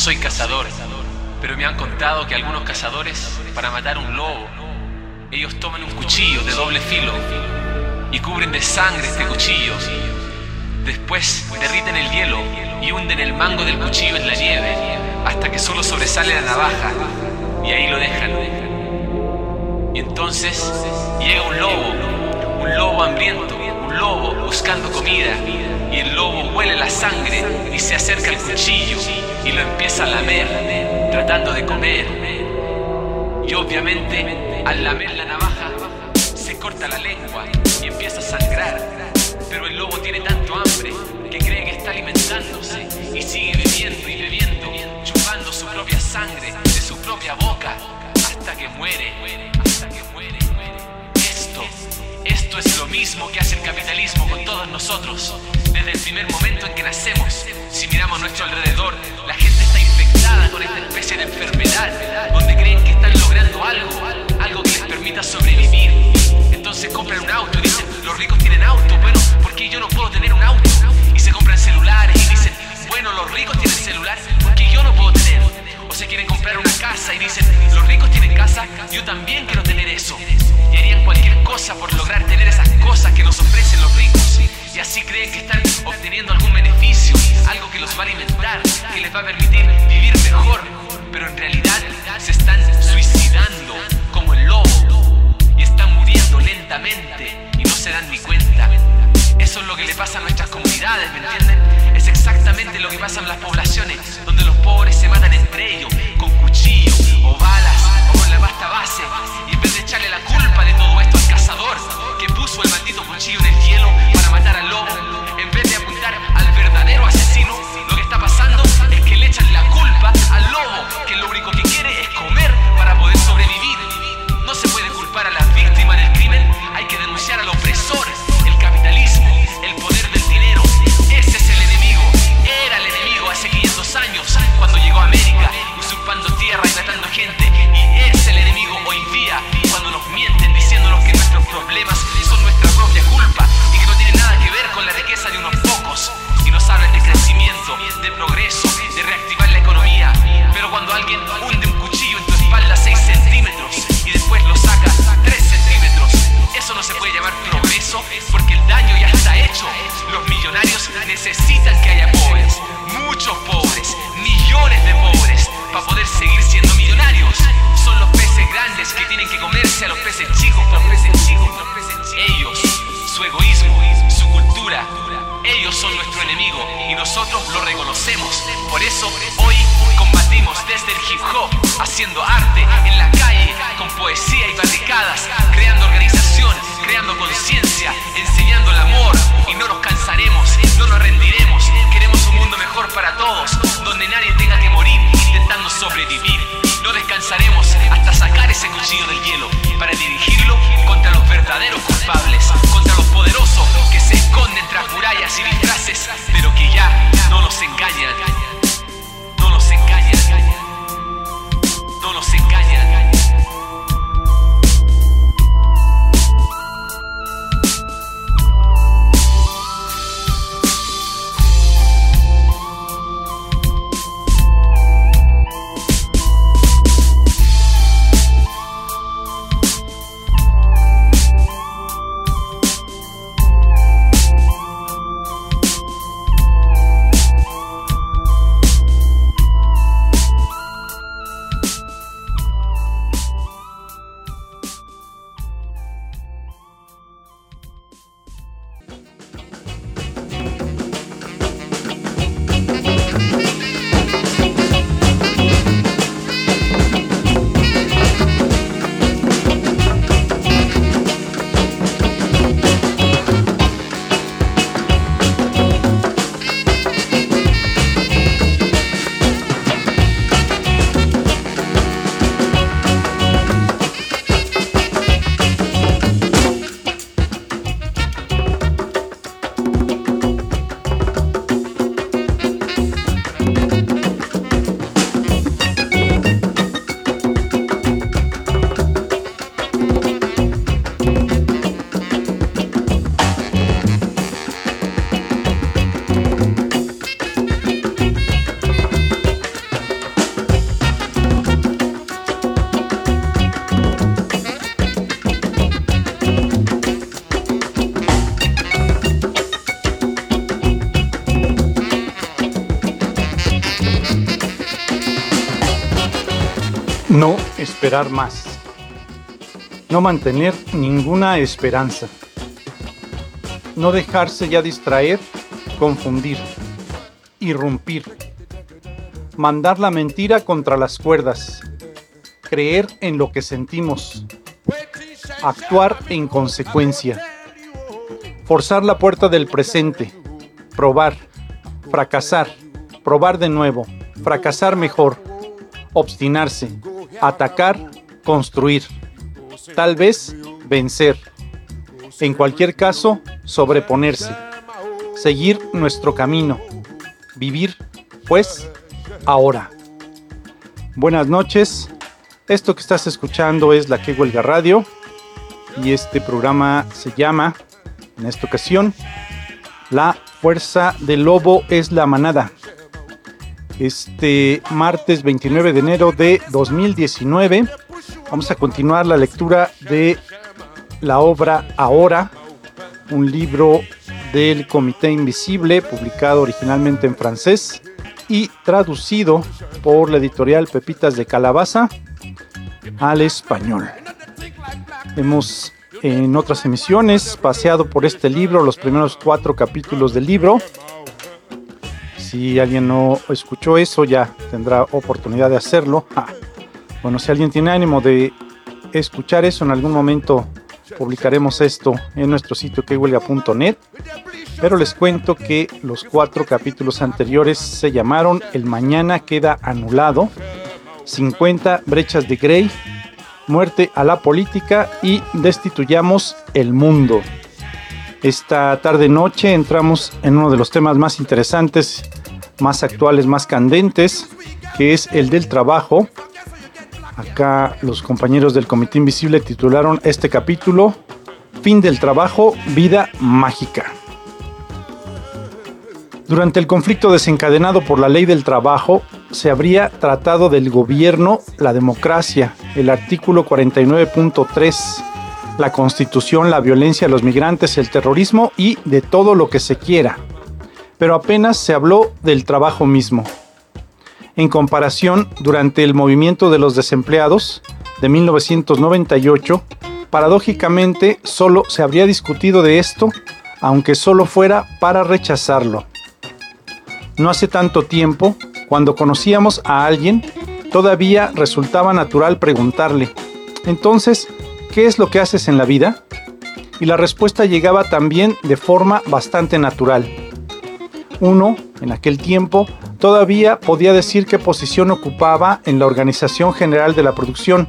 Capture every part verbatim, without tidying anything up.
soy cazador, pero me han contado que algunos cazadores, para matar un lobo, ellos toman un cuchillo de doble filo y cubren de sangre este cuchillo. Después derriten el hielo y hunden el mango del cuchillo en la nieve hasta que solo sobresale la navaja, y ahí lo dejan. Y entonces llega un lobo, un lobo hambriento, un lobo buscando comida, y el lobo huele la sangre y se acerca al cuchillo y lo empieza a lamer, tratando de comer. Y obviamente, al lamer la navaja, se corta la lengua y empieza a sangrar. Pero el lobo tiene tanto hambre que cree que está alimentándose y sigue bebiendo y bebiendo, chupando su propia sangre de su propia boca hasta que muere, hasta que muere. Esto, esto es lo mismo que hace el capitalismo con todos nosotros. Desde el primer momento en que nacemos, si miramos a nuestro alrededor, la gente está infectada con esta especie de enfermedad, donde creen que están logrando algo, algo que les permita sobrevivir. Entonces compran un auto y dicen, los ricos tienen auto, bueno, ¿por qué yo no puedo tener un auto? Y se compran celulares y dicen, bueno, los ricos tienen celular, ¿por qué yo no puedo tener? O se quieren comprar una casa y dicen, los ricos tienen casa, yo también quiero tener eso. Y harían cualquier cosa por lograr tener esas cosas que nos ofrecen los ricos. Y así creen que están obteniendo algún beneficio, algo que los va a alimentar, que les va a permitir vivir mejor. Pero en realidad se están suicidando como el lobo y están muriendo lentamente y no se dan ni cuenta. Eso es lo que le pasa a nuestras comunidades, ¿me entienden? Es exactamente lo que pasa en las poblaciones, donde los pobres se matan entre ellos con cuchillo o balas o con la pasta base. Y en vez de echarle la culpa de todo esto al cazador que puso el maldito cuchillo en el hielo para matar al lobo, en vez de apuntar al verdadero asesino, lo que está pasando es que le echan la culpa al lobo, que lo único que quiere es comer para poder sobrevivir. No se puede culpar a las víctimas del crimen, hay que denunciar al opresor, el capitalismo, el poder del dinero. Ese es el enemigo, era el enemigo hace quinientos años, cuando llegó a América, usurpando tierra y matando gente. Y es el enemigo hoy día, cuando nos mienten diciéndonos que nuestros problemas son nuestra propia culpa y que no tienen nada que ver con la riqueza de unos pocos. Y nos hablan de crecimiento, de progreso, de reactivar la economía. Pero cuando alguien hunde un cuchillo en tu espalda seis centímetros y después lo saca tres centímetros, eso no se puede llamar progreso, porque el daño ya está hecho. Los millonarios necesitan que haya pobres, muchos pobres, millones de pobres, para poder seguir siendo millonarios. Son los peces grandes que tienen que comerse a los peces chicos, los peces chicos, los peces chicos. Ellos, su egoísmo, su cultura, ellos son nuestro enemigo y nosotros lo reconocemos. Por eso hoy combatimos desde el hip hop, haciendo arte en la calle, con poesía y barricadas, creando organización, creando conciencia, enseñando el amor. Y no nos cansaremos, no nos rendiremos. Queremos un mundo mejor para todos, donde nadie tenga que morir intentando sobrevivir. No descansaremos hasta sacar ese cuchillo del hielo para dirigirlo contra los verdaderos culpables, contra los poderosos que se esconden tras murallas y disfraces, pero que ya no nos engañan, no nos engañan, no nos engañan. No esperar más. No mantener ninguna esperanza. No dejarse ya distraer, confundir, irrumpir. Mandar la mentira contra las cuerdas. Creer en lo que sentimos. Actuar en consecuencia. Forzar la puerta del presente. Probar. Fracasar. Probar de nuevo. Fracasar mejor. Obstinarse. Atacar. Construir. Tal vez vencer. En cualquier caso, sobreponerse. Seguir nuestro camino. Vivir, pues, ahora. Buenas noches. Esto que estás escuchando es La Que Huelga Radio. Y este programa se llama, en esta ocasión, La Fuerza del Lobo es la manada. Este martes veintinueve de enero de dos mil diecinueve vamos a continuar la lectura de la obra Ahora, un libro del Comité Invisible, publicado originalmente en francés y traducido por la editorial Pepitas de Calabaza al español. Hemos en otras emisiones paseado por este libro, los primeros cuatro capítulos del libro. Si alguien no escuchó eso, ya tendrá oportunidad de hacerlo. Ah, bueno, si alguien tiene ánimo de escuchar eso, en algún momento publicaremos esto en nuestro sitio que huelga punto net. Pero les cuento que los cuatro capítulos anteriores se llamaron El Mañana Queda Anulado, cincuenta Brechas de Grey, Muerte a la Política y Destituyamos el Mundo. Esta tarde-noche entramos en uno de los temas más interesantes, más actuales, más candentes, que es el del trabajo. Acá los compañeros del Comité Invisible titularon este capítulo Fin del trabajo, vida mágica. Durante el conflicto desencadenado por la ley del trabajo, se habría tratado del gobierno, la democracia, el artículo cuarenta y nueve punto tres, la Constitución, la violencia, los migrantes, el terrorismo y de todo lo que se quiera. Pero apenas se habló del trabajo mismo. En comparación, durante el movimiento de los desempleados de mil novecientos noventa y ocho, paradójicamente solo se habría discutido de esto, aunque solo fuera para rechazarlo. No hace tanto tiempo, cuando conocíamos a alguien, todavía resultaba natural preguntarle: entonces, ¿qué es lo que haces en la vida? Y la respuesta llegaba también de forma bastante natural. Uno, en aquel tiempo, todavía podía decir qué posición ocupaba en la organización general de la producción,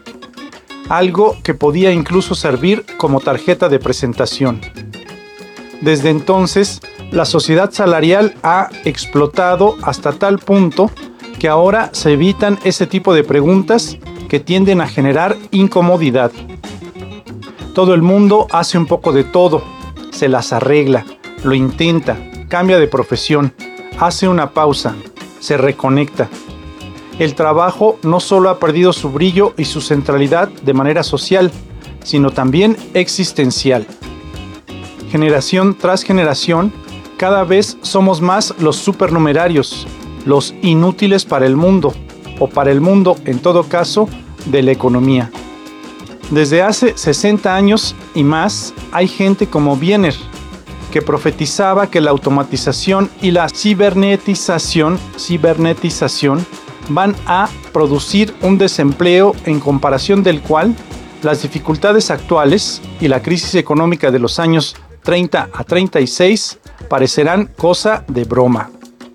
algo que podía incluso servir como tarjeta de presentación. Desde entonces, la sociedad salarial ha explotado hasta tal punto que ahora se evitan ese tipo de preguntas que tienden a generar incomodidad. Todo el mundo hace un poco de todo, se las arregla, lo intenta, cambia de profesión, hace una pausa, se reconecta. El trabajo no solo ha perdido su brillo y su centralidad de manera social, sino también existencial. Generación tras generación, cada vez somos más los supernumerarios, los inútiles para el mundo, o para el mundo, en todo caso, de la economía. Desde hace sesenta años y más, hay gente como Wiener, que profetizaba que la automatización y la cibernetización, cibernetización van a producir un desempleo en comparación del cual las dificultades actuales y la crisis económica de los años treinta a treinta y seis parecerán cosa de broma.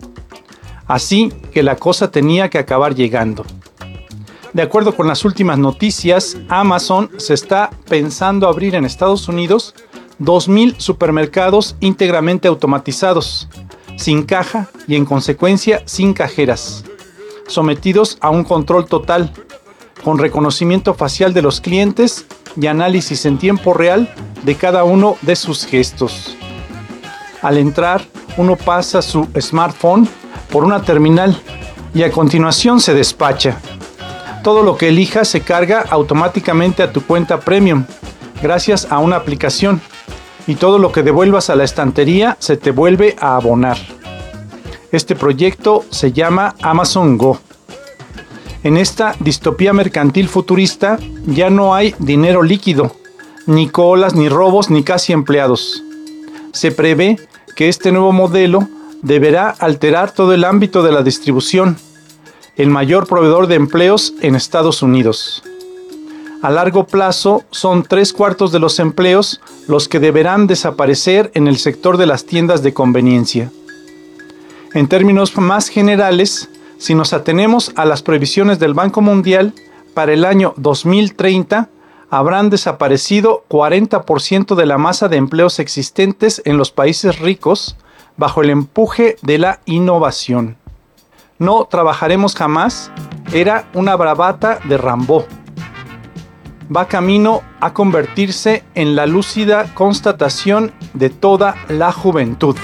Así que la cosa tenía que acabar llegando. De acuerdo con las últimas noticias, Amazon se está pensando abrir en Estados Unidos dos mil supermercados íntegramente automatizados, sin caja y en consecuencia sin cajeras, sometidos a un control total, con reconocimiento facial de los clientes y análisis en tiempo real de cada uno de sus gestos. Al entrar, uno pasa su smartphone por una terminal y a continuación se despacha. Todo lo que elijas se carga automáticamente a tu cuenta Premium, gracias a una aplicación, y todo lo que devuelvas a la estantería se te vuelve a abonar. Este proyecto se llama Amazon Go. En esta distopía mercantil futurista ya no hay dinero líquido, ni colas, ni robos, ni casi empleados. Se prevé que este nuevo modelo deberá alterar todo el ámbito de la distribución, el mayor proveedor de empleos en Estados Unidos. A largo plazo son tres cuartos de los empleos los que deberán desaparecer en el sector de las tiendas de conveniencia. En términos más generales, si nos atenemos a las previsiones del Banco Mundial, para el año dos mil treinta habrán desaparecido cuarenta por ciento de la masa de empleos existentes en los países ricos bajo el empuje de la innovación. No trabajaremos jamás era una bravata de Rimbaud. Va camino a convertirse en la lúcida constatación de toda la juventud.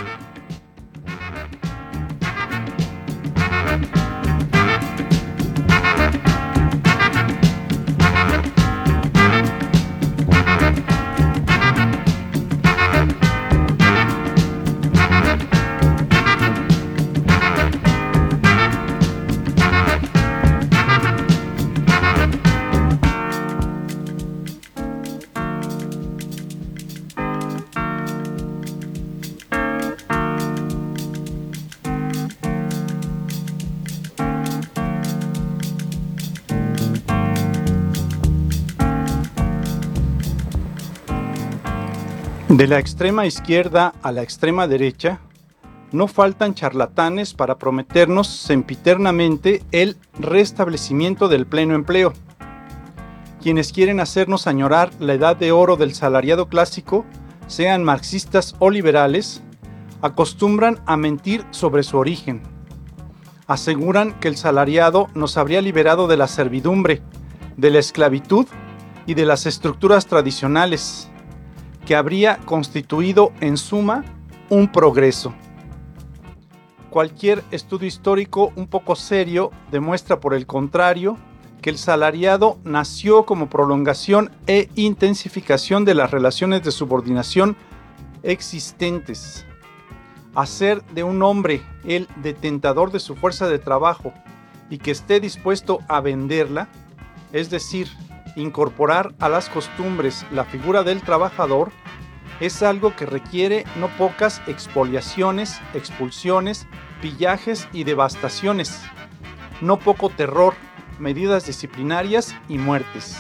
De la extrema izquierda a la extrema derecha, no faltan charlatanes para prometernos sempiternamente el restablecimiento del pleno empleo. Quienes quieren hacernos añorar la edad de oro del salariado clásico, sean marxistas o liberales, acostumbran a mentir sobre su origen. Aseguran que el salariado nos habría liberado de la servidumbre, de la esclavitud y de las estructuras tradicionales, que habría constituido en suma un progreso. Cualquier estudio histórico un poco serio demuestra por el contrario que el salariado nació como prolongación e intensificación de las relaciones de subordinación existentes. Hacer de un hombre el detentador de su fuerza de trabajo y que esté dispuesto a venderla, es decir, incorporar a las costumbres la figura del trabajador, es algo que requiere no pocas expoliaciones, expulsiones, pillajes y devastaciones, no poco terror, medidas disciplinarias y muertes.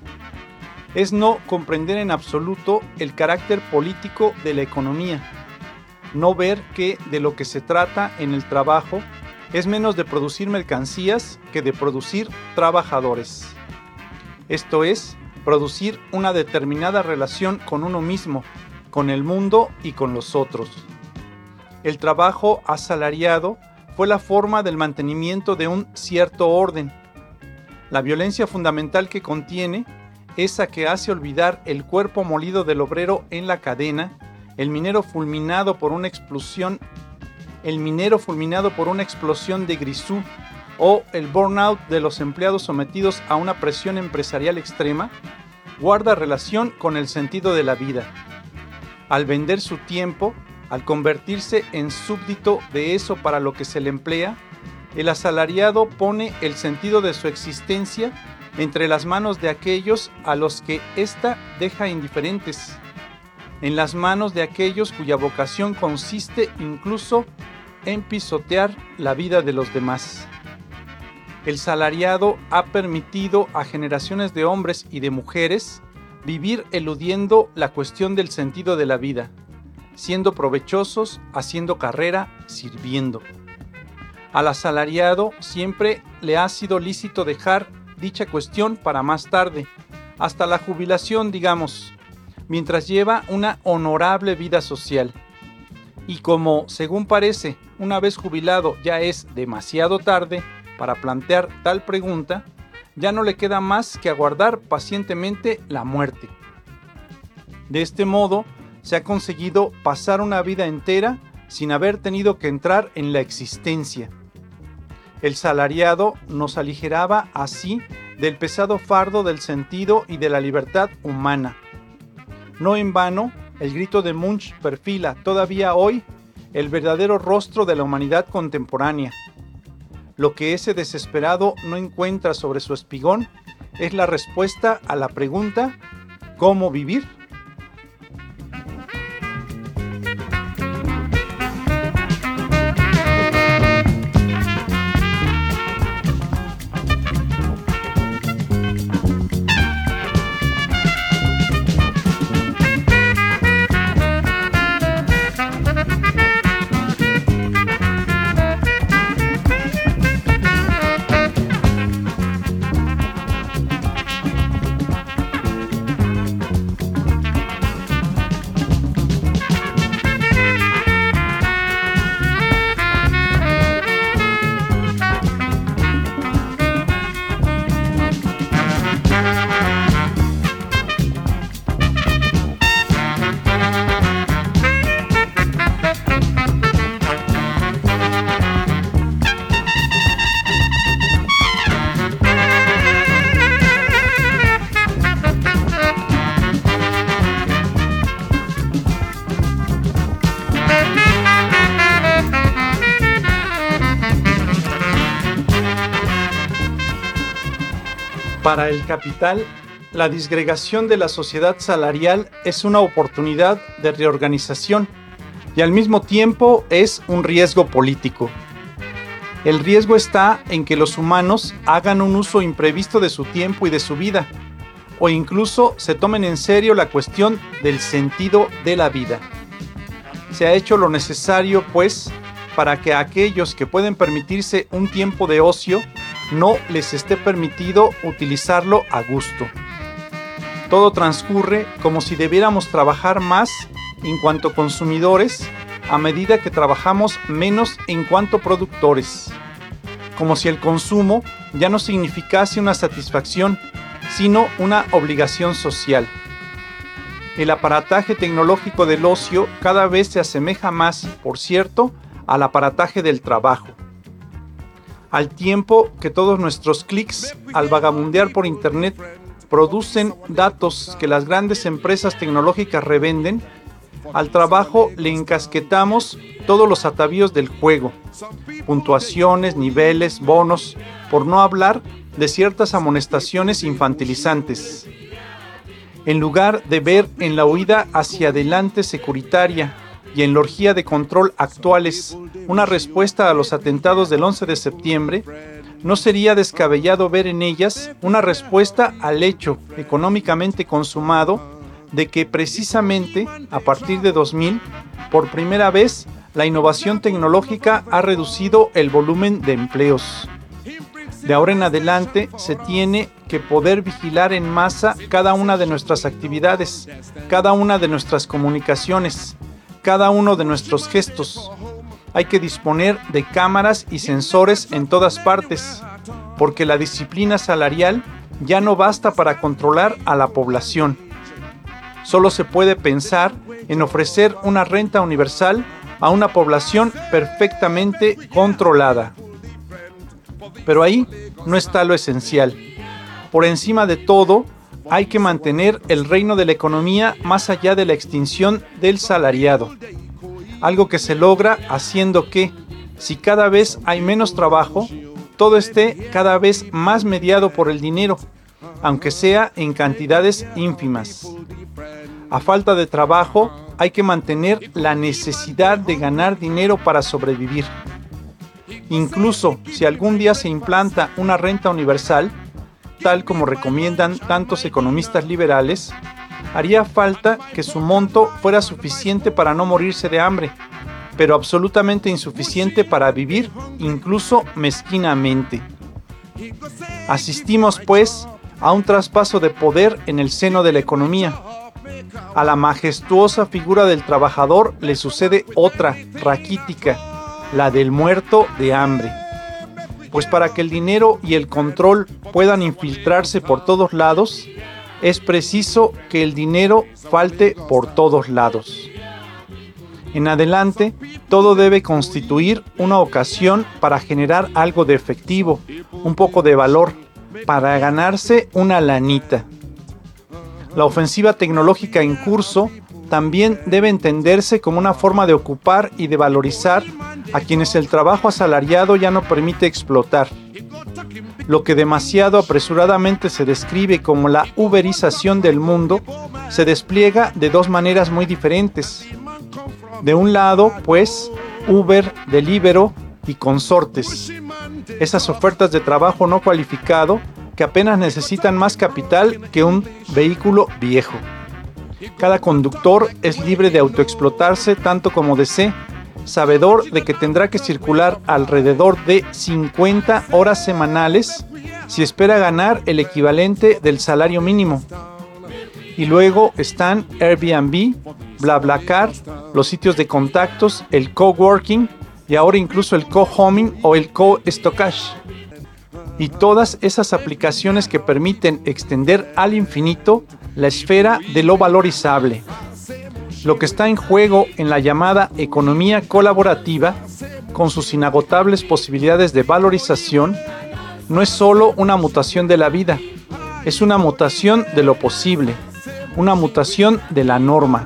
Es no comprender en absoluto el carácter político de la economía, no ver que de lo que se trata en el trabajo es menos de producir mercancías que de producir trabajadores. Esto es, producir una determinada relación con uno mismo, con el mundo y con los otros. El trabajo asalariado fue la forma del mantenimiento de un cierto orden. La violencia fundamental que contiene, esa que hace olvidar el cuerpo molido del obrero en la cadena, el minero fulminado por una explosión, el minero fulminado por una explosión de grisú, o el burnout de los empleados sometidos a una presión empresarial extrema, guarda relación con el sentido de la vida. Al vender su tiempo, al convertirse en súbdito de eso para lo que se le emplea, el asalariado pone el sentido de su existencia entre las manos de aquellos a los que ésta deja indiferentes, en las manos de aquellos cuya vocación consiste incluso en pisotear la vida de los demás. El salariado ha permitido a generaciones de hombres y de mujeres vivir eludiendo la cuestión del sentido de la vida, siendo provechosos, haciendo carrera, sirviendo. Al asalariado siempre le ha sido lícito dejar dicha cuestión para más tarde, hasta la jubilación, digamos, mientras lleva una honorable vida social. Y como, según parece, una vez jubilado ya es demasiado tarde para plantear tal pregunta, ya no le queda más que aguardar pacientemente la muerte. De este modo, se ha conseguido pasar una vida entera sin haber tenido que entrar en la existencia. El salariado nos aligeraba así del pesado fardo del sentido y de la libertad humana. No en vano, el grito de Munch perfila todavía hoy el verdadero rostro de la humanidad contemporánea. lo que ese desesperado no encuentra sobre su espigón es la respuesta a la pregunta ¿cómo vivir? Para el capital, la disgregación de la sociedad salarial es una oportunidad de reorganización y al mismo tiempo es un riesgo político. El riesgo está en que los humanos hagan un uso imprevisto de su tiempo y de su vida, o incluso se tomen en serio la cuestión del sentido de la vida. Se ha hecho lo necesario, pues, para que a aquellos que pueden permitirse un tiempo de ocio no les esté permitido utilizarlo a gusto. Todo transcurre como si debiéramos trabajar más en cuanto consumidores a medida que trabajamos menos en cuanto productores. Como si el consumo ya no significase una satisfacción, sino una obligación social. El aparataje tecnológico del ocio cada vez se asemeja más, por cierto, al aparataje del trabajo. Al tiempo que todos nuestros clics al vagabundear por internet producen datos que las grandes empresas tecnológicas revenden, al trabajo le encasquetamos todos los atavíos del juego, puntuaciones, niveles, bonos, por no hablar de ciertas amonestaciones infantilizantes. En lugar de ver en la huida hacia adelante securitaria y en la orgía de control actuales una respuesta a los atentados del once de septiembre, no sería descabellado ver en ellas una respuesta al hecho económicamente consumado de que precisamente a partir de dos mil, por primera vez, la innovación tecnológica ha reducido el volumen de empleos. De ahora en adelante se tiene que poder vigilar en masa cada una de nuestras actividades, cada una de nuestras comunicaciones, cada uno de nuestros gestos. Hay que disponer de cámaras y sensores en todas partes, porque la disciplina salarial ya no basta para controlar a la población. Solo se puede pensar en ofrecer una renta universal a una población perfectamente controlada. Pero ahí no está lo esencial. Por encima de todo, hay que mantener el reino de la economía más allá de la extinción del salariado. Algo que se logra haciendo que, si cada vez hay menos trabajo, todo esté cada vez más mediado por el dinero, aunque sea en cantidades ínfimas. A falta de trabajo, hay que mantener la necesidad de ganar dinero para sobrevivir. Incluso si algún día se implanta una renta universal, tal como recomiendan tantos economistas liberales, haría falta que su monto fuera suficiente para no morirse de hambre, pero absolutamente insuficiente para vivir, incluso mezquinamente. Asistimos, pues, a un traspaso de poder en el seno de la economía. A la majestuosa figura del trabajador le sucede otra, raquítica, la del muerto de hambre. Pues para que el dinero y el control puedan infiltrarse por todos lados, es preciso que el dinero falte por todos lados. En adelante, todo debe constituir una ocasión para generar algo de efectivo, un poco de valor, para ganarse una lanita. La ofensiva tecnológica en curso también debe entenderse como una forma de ocupar y de valorizar a quienes el trabajo asalariado ya no permite explotar. Lo que demasiado apresuradamente se describe como la uberización del mundo se despliega de dos maneras muy diferentes. De un lado, pues, Uber, Deliveroo y consortes. Esas ofertas de trabajo no cualificado que apenas necesitan más capital que un vehículo viejo. Cada conductor es libre de autoexplotarse tanto como desee, sabedor de que tendrá que circular alrededor de cincuenta horas semanales si espera ganar el equivalente del salario mínimo. Y luego están Airbnb, BlaBlaCar, los sitios de contactos, el coworking y ahora incluso el co-homing o el co-stockage. Y todas esas aplicaciones que permiten extender al infinito la esfera de lo valorizable. Lo que está en juego en la llamada economía colaborativa, con sus inagotables posibilidades de valorización, no es solo una mutación de la vida, es una mutación de lo posible, una mutación de la norma.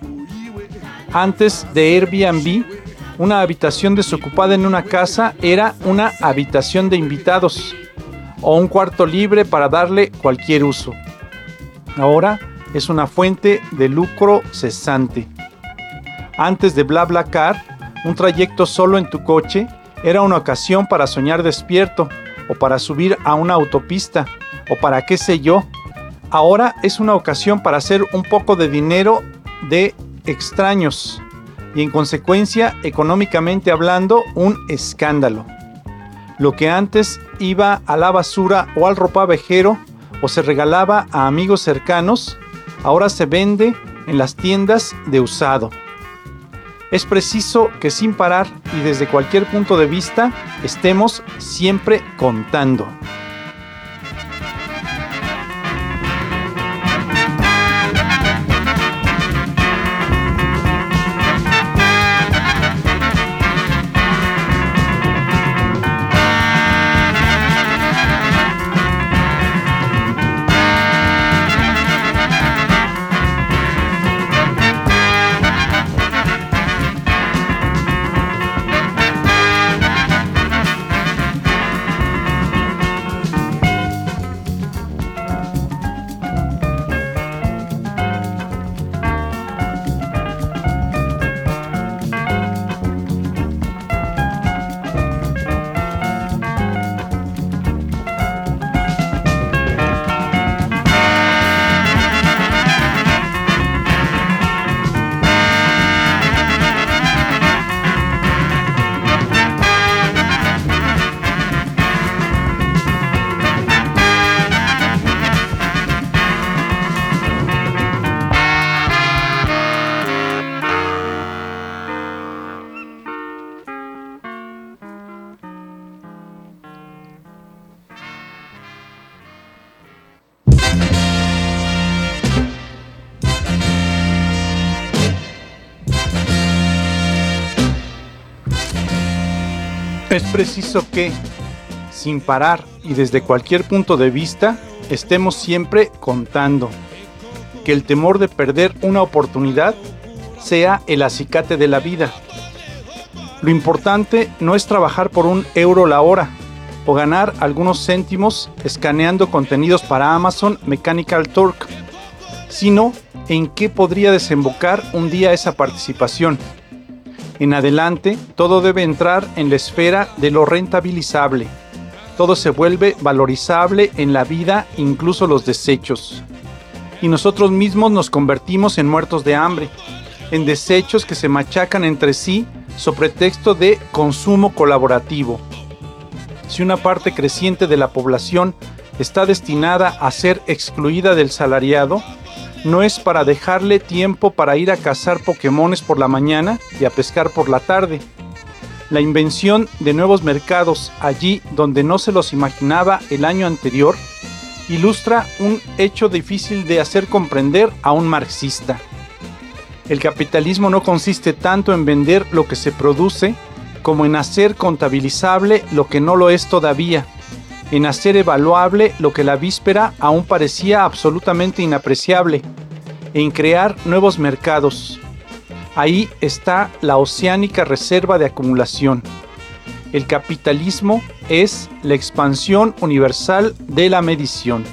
Antes de Airbnb, una habitación desocupada en una casa era una habitación de invitados o un cuarto libre para darle cualquier uso. Ahora es una fuente de lucro cesante. Antes de BlaBlaCar, un trayecto solo en tu coche era una ocasión para soñar despierto o para subir a una autopista o para qué sé yo. Ahora es una ocasión para hacer un poco de dinero de extraños y en consecuencia, económicamente hablando, un escándalo. Lo que antes iba a la basura o al ropavejero o se regalaba a amigos cercanos, ahora se vende en las tiendas de usado. Es preciso que sin parar y desde cualquier punto de vista estemos siempre contando. Es preciso que, sin parar y desde cualquier punto de vista, estemos siempre contando. Que el temor de perder una oportunidad sea el acicate de la vida. Lo importante no es trabajar por un euro la hora o ganar algunos céntimos escaneando contenidos para Amazon Mechanical Turk, sino en qué podría desembocar un día esa participación. En adelante, todo debe entrar en la esfera de lo rentabilizable. Todo se vuelve valorizable en la vida, incluso los desechos. Y nosotros mismos nos convertimos en muertos de hambre, en desechos que se machacan entre sí sobre pretexto de consumo colaborativo. Si una parte creciente de la población está destinada a ser excluida del salariado, no es para dejarle tiempo para ir a cazar pokémones por la mañana y a pescar por la tarde. La invención de nuevos mercados allí donde no se los imaginaba el año anterior ilustra un hecho difícil de hacer comprender a un marxista. El capitalismo no consiste tanto en vender lo que se produce como en hacer contabilizable lo que no lo es todavía, en hacer evaluable lo que la víspera aún parecía absolutamente inapreciable, en crear nuevos mercados. Ahí está la oceánica reserva de acumulación. El capitalismo es la expansión universal de la medición.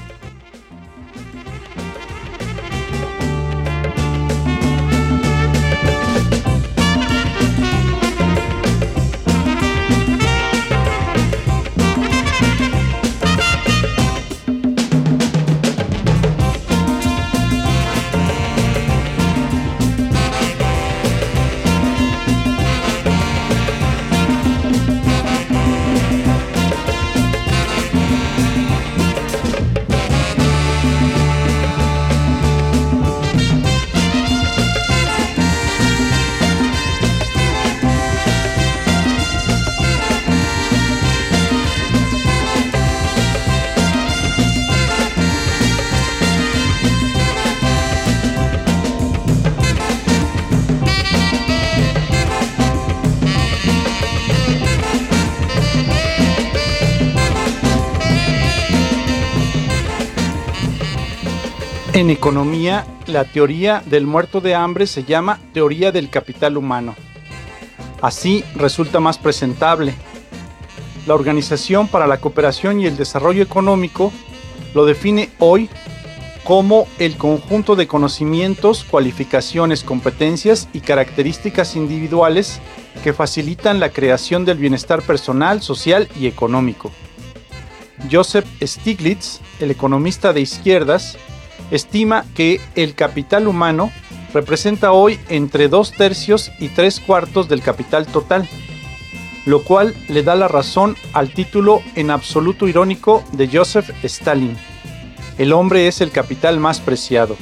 En economía, la teoría del muerto de hambre se llama teoría del capital humano. Así resulta más presentable. La Organización para la Cooperación y el Desarrollo Económico lo define hoy como el conjunto de conocimientos, cualificaciones, competencias y características individuales que facilitan la creación del bienestar personal, social y económico. Joseph Stiglitz, el economista de izquierdas, estima que el capital humano representa hoy entre dos tercios y tres cuartos del capital total, lo cual le da la razón al título en absoluto irónico de Joseph Stalin: el hombre es el capital más preciado.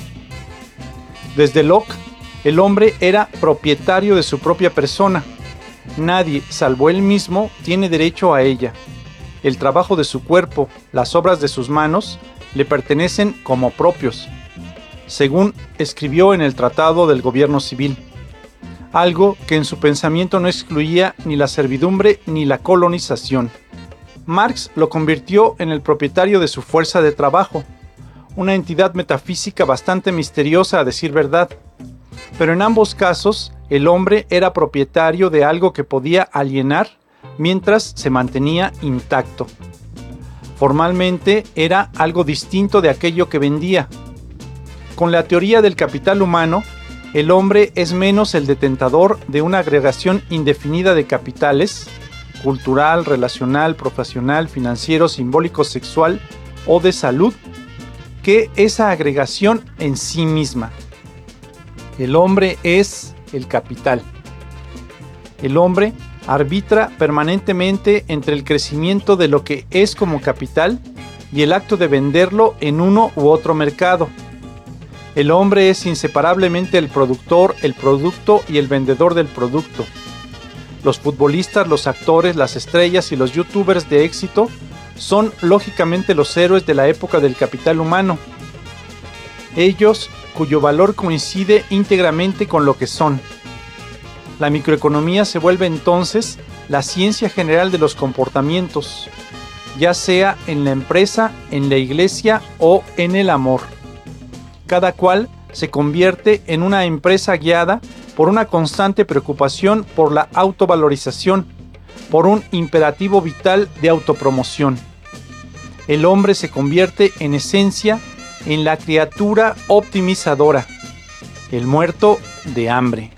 Desde Locke, el hombre era propietario de su propia persona. Nadie, salvo él mismo, tiene derecho a ella. El trabajo de su cuerpo, las obras de sus manos, le pertenecen como propios, según escribió en el Tratado del Gobierno Civil, algo que en su pensamiento no excluía ni la servidumbre ni la colonización. Marx lo convirtió en el propietario de su fuerza de trabajo, una entidad metafísica bastante misteriosa a decir verdad, pero en ambos casos el hombre era propietario de algo que podía alienar mientras se mantenía intacto. Formalmente era algo distinto de aquello que vendía. Con la teoría del capital humano, el hombre es menos el detentor de una agregación indefinida de capitales, cultural, relacional, profesional, financiero, simbólico, sexual o de salud, que esa agregación en sí misma. El hombre es el capital. El hombre arbitra permanentemente entre el crecimiento de lo que es como capital y el acto de venderlo en uno u otro mercado. El hombre es inseparablemente el productor, el producto y el vendedor del producto. Los futbolistas, los actores, las estrellas y los youtubers de éxito son lógicamente los héroes de la época del capital humano. Ellos cuyo valor coincide íntegramente con lo que son. La microeconomía se vuelve entonces la ciencia general de los comportamientos, ya sea en la empresa, en la iglesia o en el amor. Cada cual se convierte en una empresa guiada por una constante preocupación por la autovalorización, por un imperativo vital de autopromoción. El hombre se convierte en esencia en la criatura optimizadora, el muerto de hambre.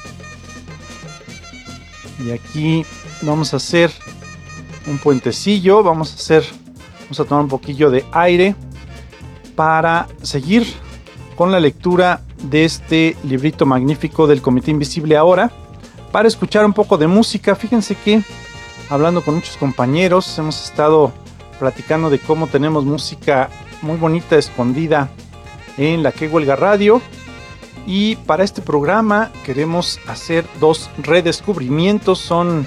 Y aquí vamos a hacer un puentecillo, vamos a hacer, vamos a tomar un poquillo de aire para seguir con la lectura de este librito magnífico del Comité Invisible ahora, para escuchar un poco de música. Fíjense que hablando con muchos compañeros hemos estado platicando de cómo tenemos música muy bonita escondida en la Que Huelga Radio. Y para este programa queremos hacer dos redescubrimientos. Son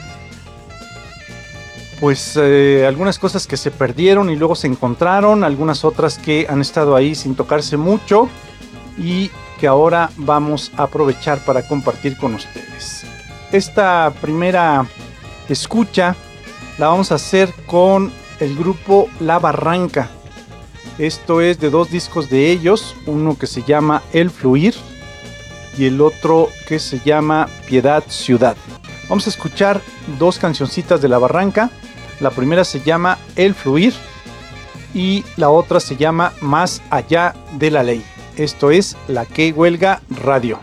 pues eh, algunas cosas que se perdieron y luego se encontraron, algunas otras que han estado ahí sin tocarse mucho y que ahora vamos a aprovechar para compartir con ustedes. Esta primera escucha la vamos a hacer con el grupo La Barranca. Esto es de dos discos de ellos, uno que se llama El Fluir y el otro que se llama Piedad Ciudad. Vamos a escuchar dos cancioncitas de La Barranca. La primera se llama El Fluir y la otra se llama Más Allá de la Ley. Esto es La Que Huelga Radio.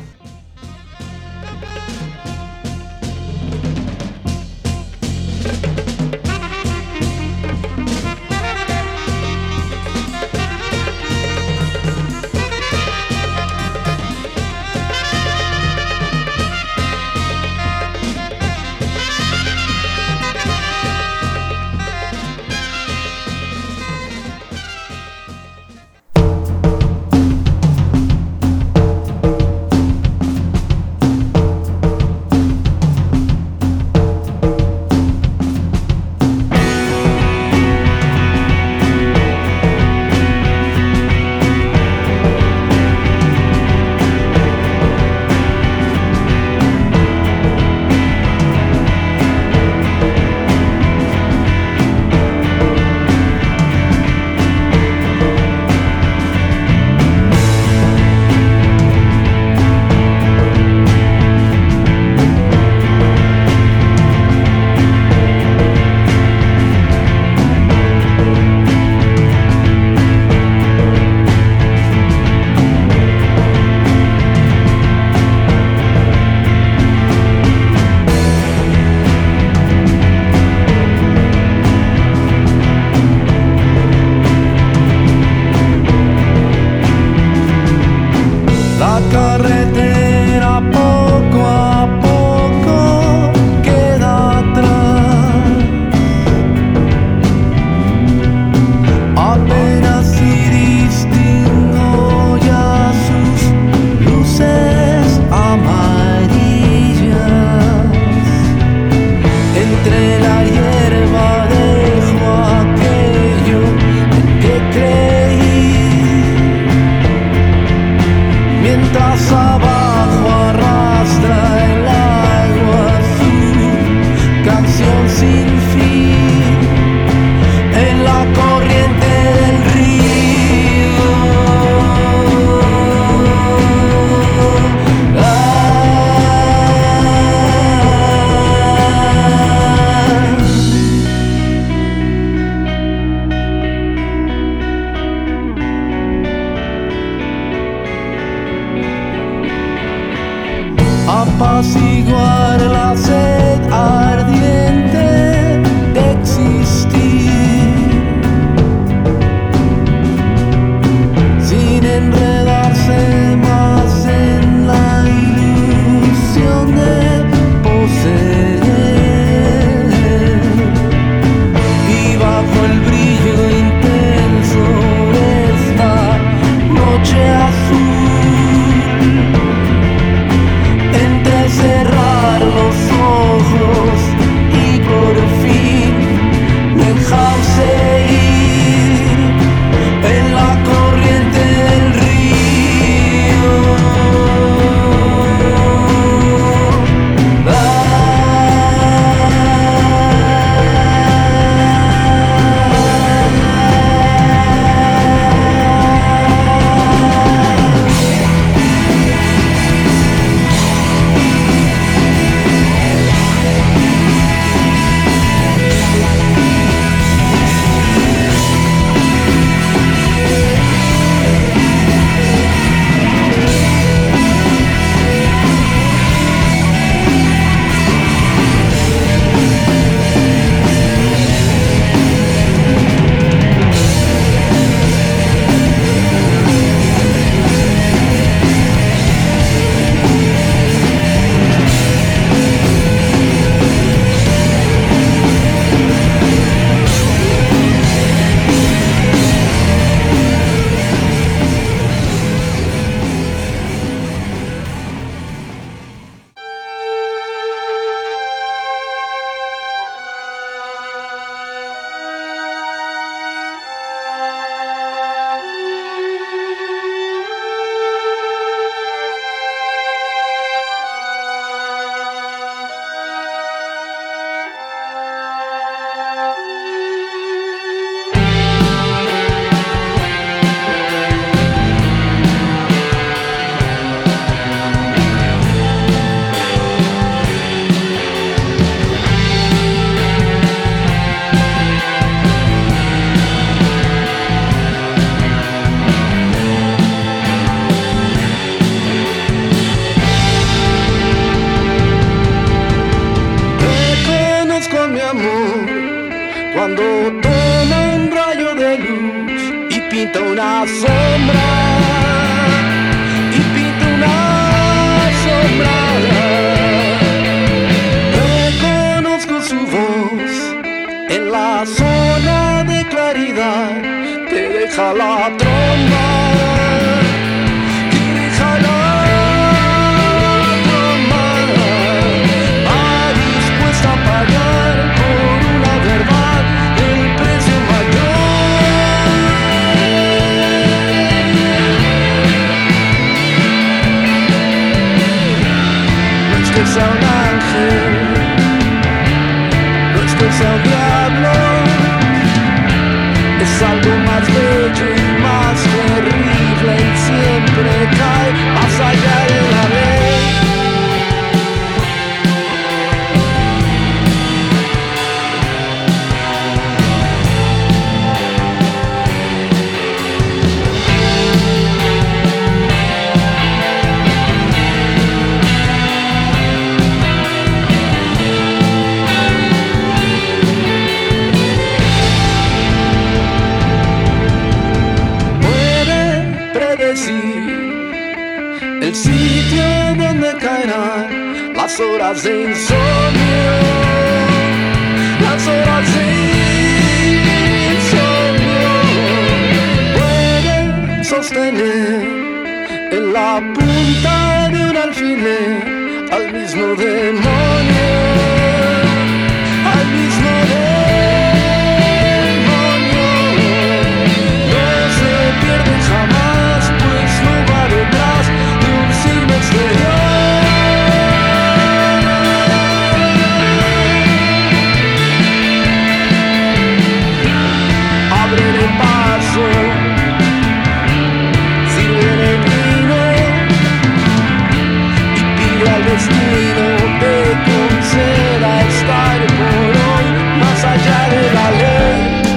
Apaciguar la sed ardiente de existir, sin enredarse más en la ilusión de poseer, y bajo el brillo intenso de esta noche azul, cerrar los ojos. sombra y pinta una sombra. Reconozco su voz en la zona de claridad que deja la tromba. Sea un ángel, no es que sea un diablo, es algo más bello y más terrible y siempre cae más allá de la ley. El sitio donde caerán las horas de insomnio, las horas de insomnio. Pueden sostener en la punta de un alfiler al mismo demonio, al mismo demonio. No se pierden jamás, pues no va detrás de un signo exterior. Abren el paso, sirven el vino y pide al destino que conceda estar por hoy más allá de la ley.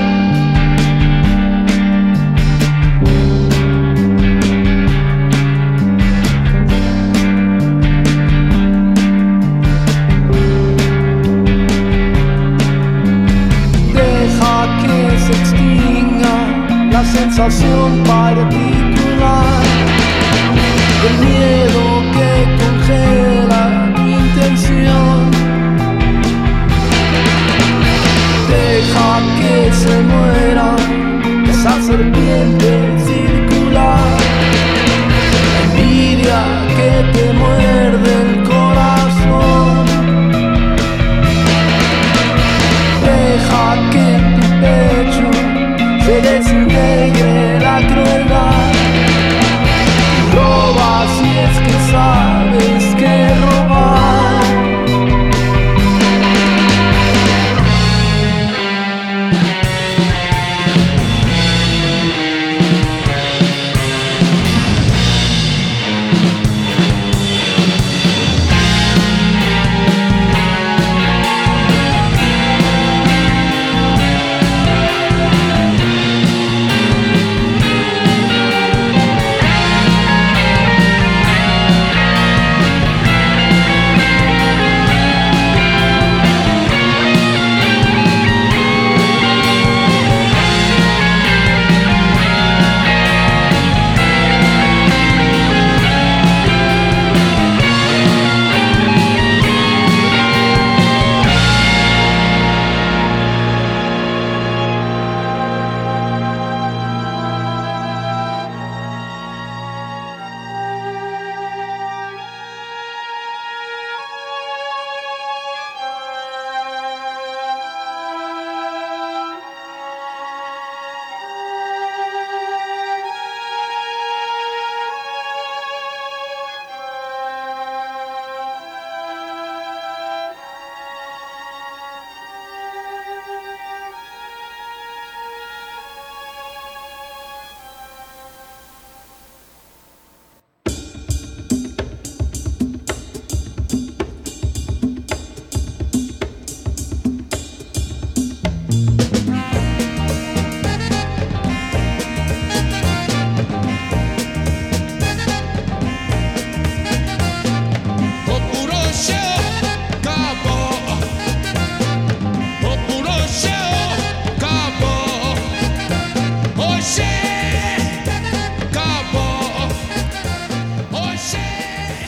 La sensación particular, el miedo que congela tu intención. Deja que se muera esa serpiente circular, la envidia que te muerde el corazón. Deja que en tu pecho se desintegre la crueldad. Roba si es que sabes que robar.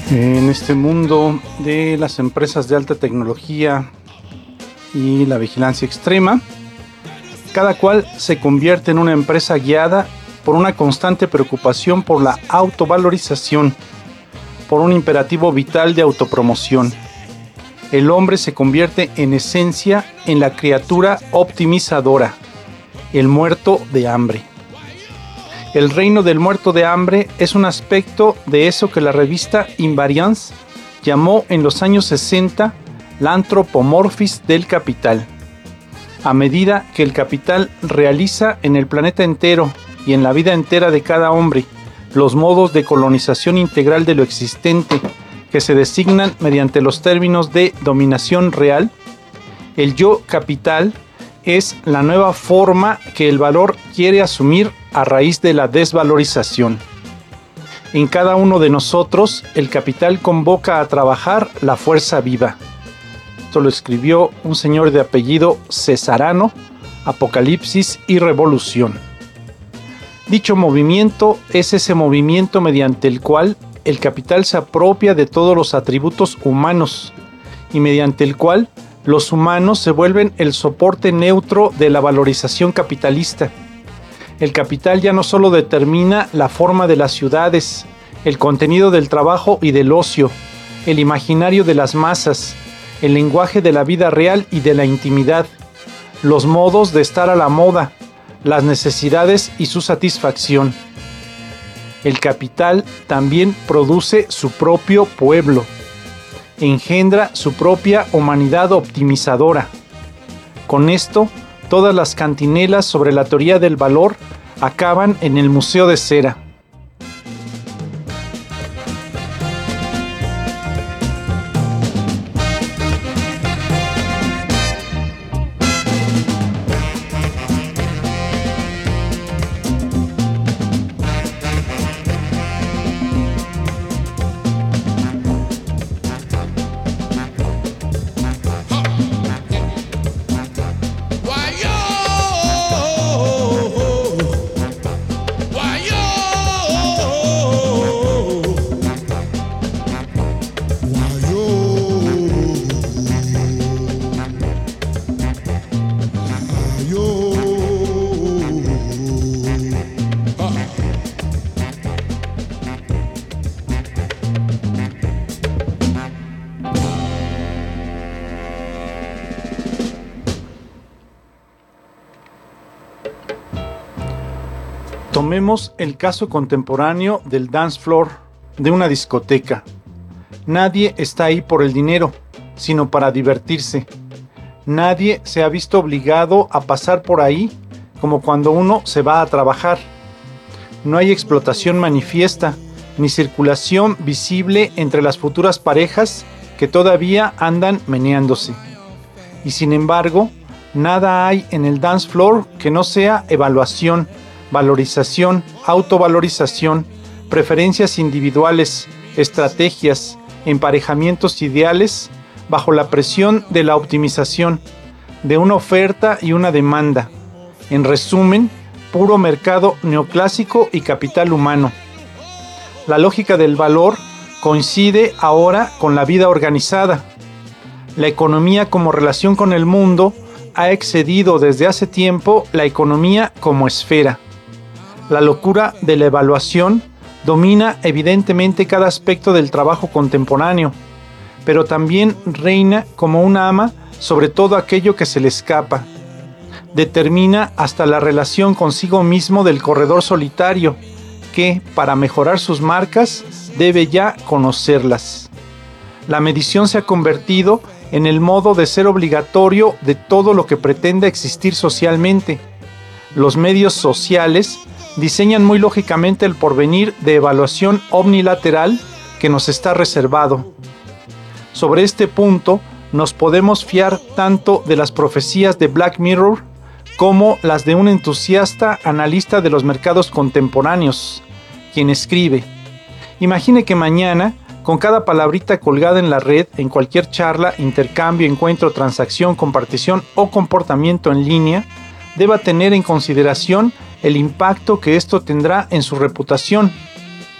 En este mundo de las empresas de alta tecnología y la vigilancia extrema, cada cual se convierte en una empresa guiada por una constante preocupación por la autovalorización, por un imperativo vital de autopromoción. El hombre se convierte en esencia en la criatura optimizadora, el muerto de hambre. El reino del muerto de hambre es un aspecto de eso que la revista Invariance llamó en los años sesenta la antropomorfis del capital. A medida que el capital realiza en el planeta entero y en la vida entera de cada hombre los modos de colonización integral de lo existente que se designan mediante los términos de dominación real, el yo capital es la nueva forma que el valor quiere asumir a raíz de la desvalorización. En cada uno de nosotros, el capital convoca a trabajar la fuerza viva. Esto lo escribió un señor de apellido Cesarano, Apocalipsis y Revolución. Dicho movimiento es ese movimiento mediante el cual el capital se apropia de todos los atributos humanos y mediante el cual los humanos se vuelven el soporte neutro de la valorización capitalista. El capital ya no solo determina la forma de las ciudades, el contenido del trabajo y del ocio, el imaginario de las masas, el lenguaje de la vida real y de la intimidad, los modos de estar a la moda, las necesidades y su satisfacción. El capital también produce su propio pueblo, engendra su propia humanidad optimizadora. Con esto, todas las cantinelas sobre la teoría del valor acaban en el Museo de Cera. Tomemos el caso contemporáneo del dance floor de una discoteca. Nadie está ahí por el dinero, sino para divertirse. Nadie se ha visto obligado a pasar por ahí como cuando uno se va a trabajar. No hay explotación manifiesta, ni circulación visible entre las futuras parejas que todavía andan meneándose. Y sin embargo, nada hay en el dance floor que no sea evaluación, valorización, autovalorización, preferencias individuales, estrategias, emparejamientos ideales, bajo la presión de la optimización, de una oferta y una demanda. En resumen, puro mercado neoclásico y capital humano. La lógica del valor coincide ahora con la vida organizada. La economía como relación con el mundo ha excedido desde hace tiempo la economía como esfera. La locura de la evaluación domina evidentemente cada aspecto del trabajo contemporáneo, pero también reina como una ama sobre todo aquello que se le escapa. Determina hasta la relación consigo mismo del corredor solitario, que, para mejorar sus marcas, debe ya conocerlas. La medición se ha convertido en el modo de ser obligatorio de todo lo que pretenda existir socialmente. Los medios sociales diseñan muy lógicamente el porvenir de evaluación omnilateral que nos está reservado. Sobre este punto, nos podemos fiar tanto de las profecías de Black Mirror como las de un entusiasta analista de los mercados contemporáneos, quien escribe: imagine que mañana, con cada palabrita colgada en la red, en cualquier charla, intercambio, encuentro, transacción, compartición o comportamiento en línea, deba tener en consideración el impacto que esto tendrá en su reputación.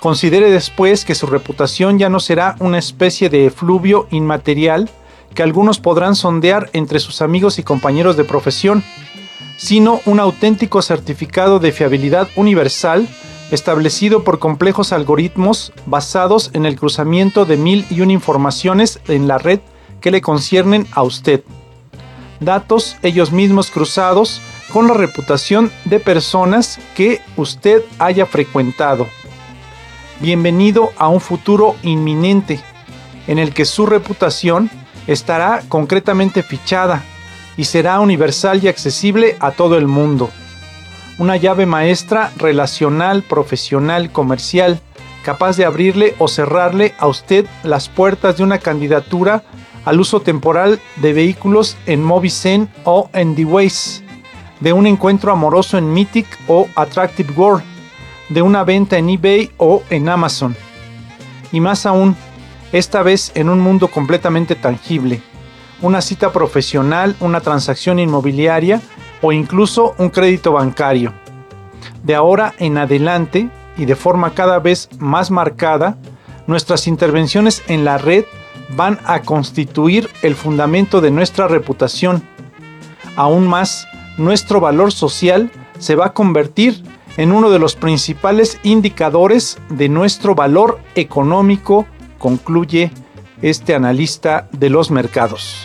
Considere después que su reputación ya no será una especie de efluvio inmaterial que algunos podrán sondear entre sus amigos y compañeros de profesión, sino un auténtico certificado de fiabilidad universal establecido por complejos algoritmos basados en el cruzamiento de mil y una informaciones en la red que le conciernen a usted. Datos ellos mismos cruzados con la reputación de personas que usted haya frecuentado. Bienvenido a un futuro inminente en el que su reputación estará concretamente fichada y será universal y accesible a todo el mundo. Una llave maestra relacional, profesional, comercial, capaz de abrirle o cerrarle a usted las puertas de una candidatura al uso temporal de vehículos en Movizen o en D-Ways, de un encuentro amoroso en Mythic o Attractive World, de una venta en eBay o en Amazon. Y más aún, esta vez en un mundo completamente tangible, una cita profesional, una transacción inmobiliaria o incluso un crédito bancario. De ahora en adelante, y de forma cada vez más marcada, nuestras intervenciones en la red van a constituir el fundamento de nuestra reputación. Aún más, nuestro valor social se va a convertir en uno de los principales indicadores de nuestro valor económico, concluye este analista de los mercados.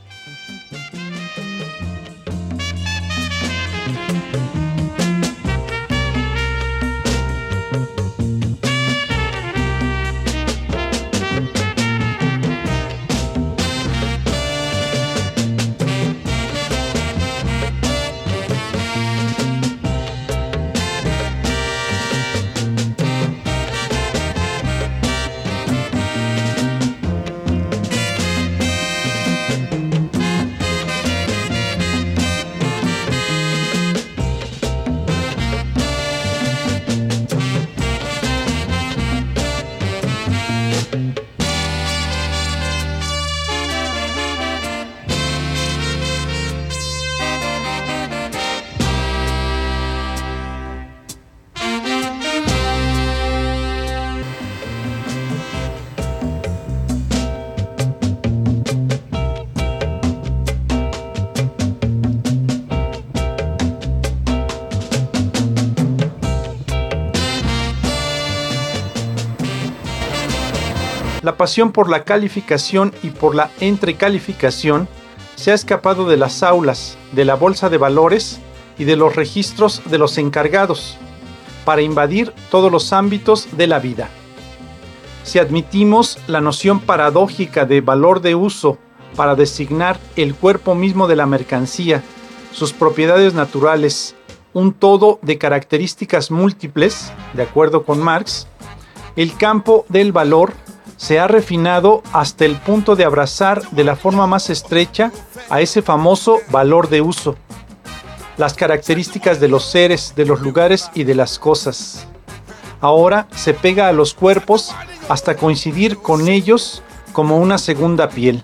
La pasión por la calificación y por la entrecalificación se ha escapado de las aulas, de la bolsa de valores y de los registros de los encargados para invadir todos los ámbitos de la vida. Si admitimos la noción paradójica de valor de uso para designar el cuerpo mismo de la mercancía, sus propiedades naturales, un todo de características múltiples, de acuerdo con Marx, el campo del valor se ha refinado hasta el punto de abrazar de la forma más estrecha a ese famoso valor de uso, las características de los seres, de los lugares y de las cosas. Ahora se pega a los cuerpos hasta coincidir con ellos como una segunda piel.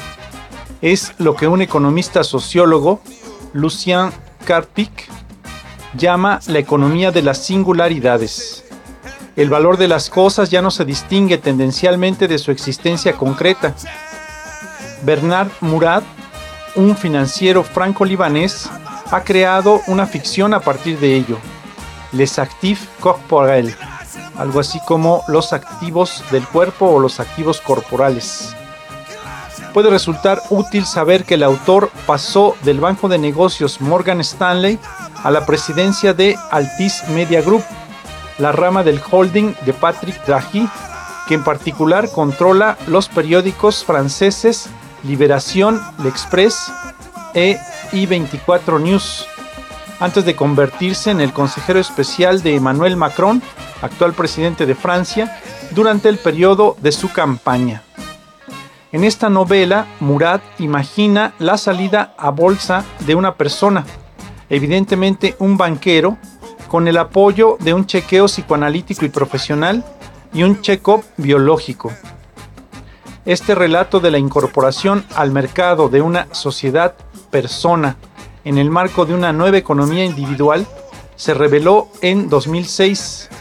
Es lo que un economista sociólogo, Lucien Karpik, llama la economía de las singularidades. El valor de las cosas ya no se distingue tendencialmente de su existencia concreta. Bernard Murad, un financiero franco-libanés, ha creado una ficción a partir de ello, les actifs corporels, algo así como los activos del cuerpo o los activos corporales. Puede resultar útil saber que el autor pasó del banco de negocios Morgan Stanley a la presidencia de Altice Media Group, la rama del holding de Patrick Drahi, que en particular controla los periódicos franceses Libération, L'Express e I veinticuatro News, antes de convertirse en el consejero especial de Emmanuel Macron, actual presidente de Francia, durante el periodo de su campaña. En esta novela, Murad imagina la salida a bolsa de una persona, evidentemente un banquero, con el apoyo de un chequeo psicoanalítico y profesional y un check-up biológico. Este relato de la incorporación al mercado de una sociedad-persona en el marco de una nueva economía individual se reveló en dos mil seis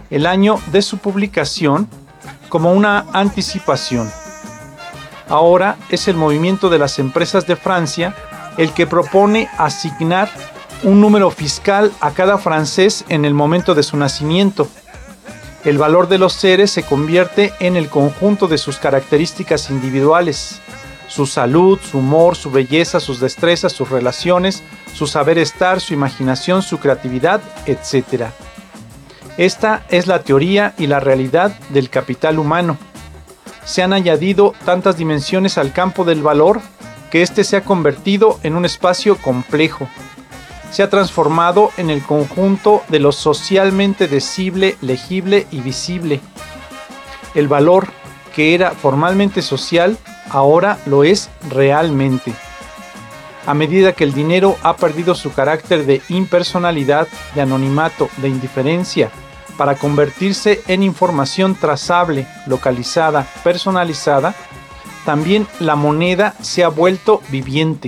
el año de su publicación, como una anticipación. Ahora es el movimiento de las empresas de Francia el que propone asignar un número fiscal a cada francés en el momento de su nacimiento. El valor de los seres se convierte en el conjunto de sus características individuales, su salud, su humor, su belleza, sus destrezas, sus relaciones, su saber estar, su imaginación, su creatividad, etcétera. Esta es la teoría y la realidad del capital humano. Se han añadido tantas dimensiones al campo del valor que éste se ha convertido en un espacio complejo. Se ha transformado en el conjunto de lo socialmente decible, legible y visible. El valor, que era formalmente social, ahora lo es realmente. A medida que el dinero ha perdido su carácter de impersonalidad, de anonimato, de indiferencia, para convertirse en información trazable, localizada, personalizada, también la moneda se ha vuelto viviente.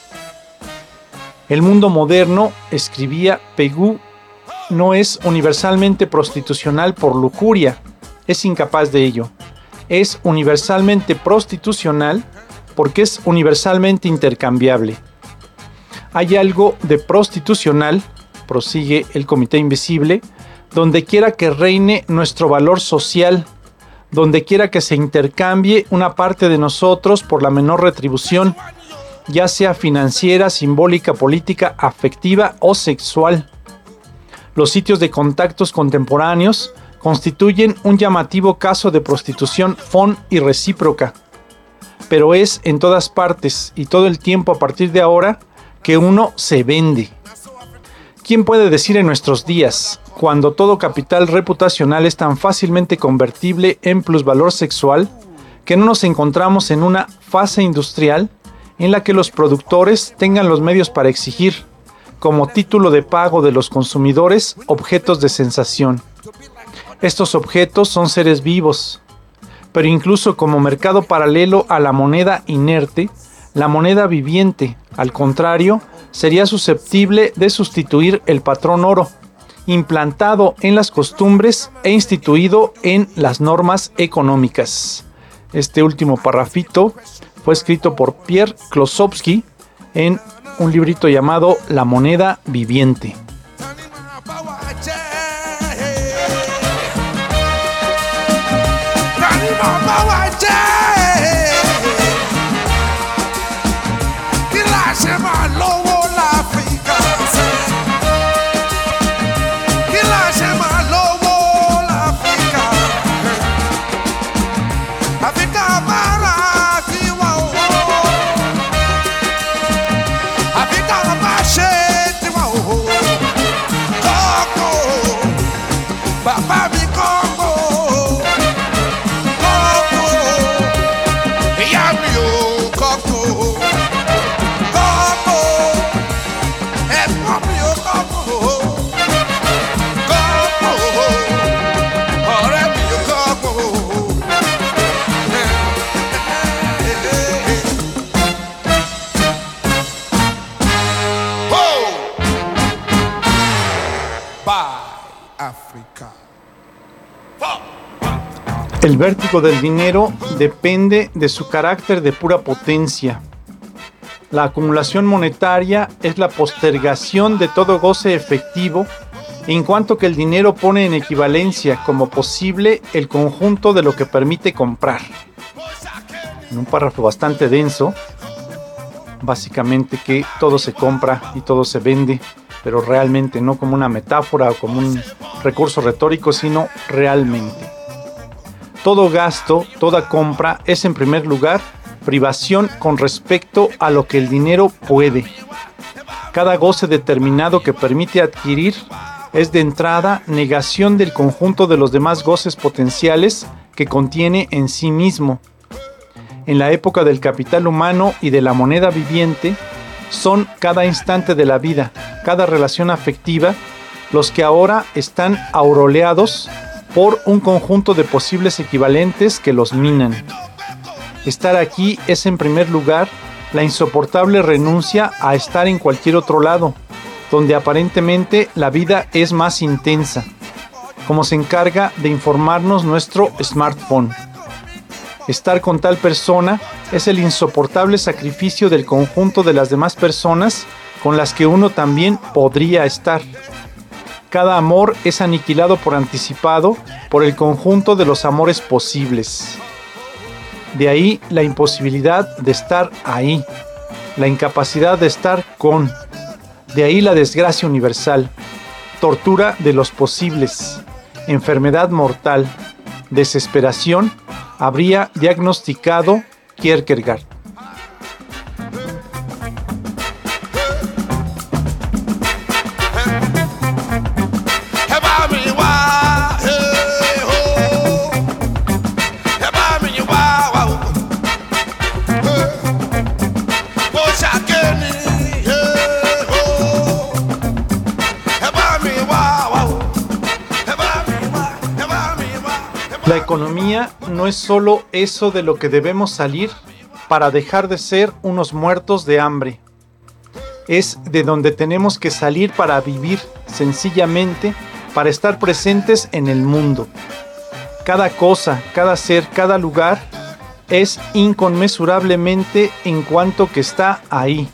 El mundo moderno, escribía Pegú, no es universalmente prostitucional por lujuria, es incapaz de ello. Es universalmente prostitucional porque es universalmente intercambiable. Hay algo de prostitucional, prosigue el Comité Invisible, donde quiera que reine nuestro valor social, donde quiera que se intercambie una parte de nosotros por la menor retribución, ya sea financiera, simbólica, política, afectiva o sexual. Los sitios de contactos contemporáneos constituyen un llamativo caso de prostitución fon y recíproca, pero es en todas partes y todo el tiempo a partir de ahora que uno se vende. ¿Quién puede decir en nuestros días, cuando todo capital reputacional es tan fácilmente convertible en plusvalor sexual, que no nos encontramos en una fase industrial en la que los productores tengan los medios para exigir, como título de pago de los consumidores, objetos de sensación? Estos objetos son seres vivos, pero incluso como mercado paralelo a la moneda inerte, la moneda viviente, al contrario, sería susceptible de sustituir el patrón oro, implantado en las costumbres e instituido en las normas económicas. Este último parrafito fue escrito por Pierre Klossowski en un librito llamado La moneda viviente. El vértigo del dinero depende de su carácter de pura potencia. La acumulación monetaria es la postergación de todo goce efectivo, en cuanto que el dinero pone en equivalencia como posible el conjunto de lo que permite comprar. En un párrafo bastante denso, básicamente que todo se compra y todo se vende, pero realmente no como una metáfora o como un recurso retórico, sino realmente. Todo gasto, toda compra es en primer lugar privación con respecto a lo que el dinero puede. Cada goce determinado que permite adquirir es de entrada negación del conjunto de los demás goces potenciales que contiene en sí mismo. En la época del capital humano y de la moneda viviente, son cada instante de la vida, cada relación afectiva, los que ahora están aureoleados por un conjunto de posibles equivalentes que los minan. Estar aquí es en primer lugar la insoportable renuncia a estar en cualquier otro lado, donde aparentemente la vida es más intensa. como se encarga de informarnos nuestro smartphone. Estar con tal persona es el insoportable sacrificio del conjunto de las demás personas con las que uno también podría estar. Cada amor es aniquilado por anticipado por el conjunto de los amores posibles. De ahí la imposibilidad de estar ahí, la incapacidad de estar con. De ahí la desgracia universal, tortura de los posibles, enfermedad mortal, desesperación, habría diagnosticado Kierkegaard. La economía no es solo eso de lo que debemos salir para dejar de ser unos muertos de hambre. Es de donde tenemos que salir para vivir, sencillamente, para estar presentes en el mundo. Cada cosa, cada ser, cada lugar es inconmensurablemente en cuanto que está ahí.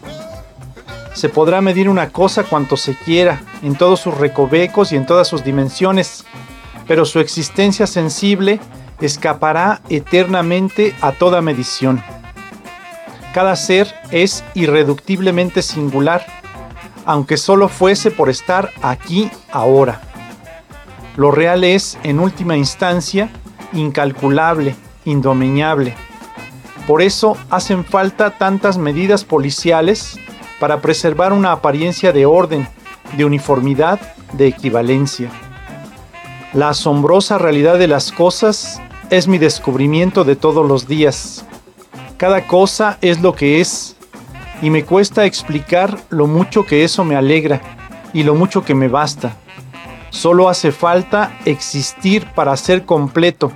Se podrá medir una cosa cuanto se quiera, en todos sus recovecos y en todas sus dimensiones, pero su existencia sensible escapará eternamente a toda medición. Cada ser es irreductiblemente singular, aunque solo fuese por estar aquí ahora. Lo real es, en última instancia, incalculable, indomeñable. Por eso hacen falta tantas medidas policiales para preservar una apariencia de orden, de uniformidad, de equivalencia. La asombrosa realidad de las cosas es mi descubrimiento de todos los días. Cada cosa es lo que es, y me cuesta explicar lo mucho que eso me alegra y lo mucho que me basta. Solo hace falta existir para ser completo.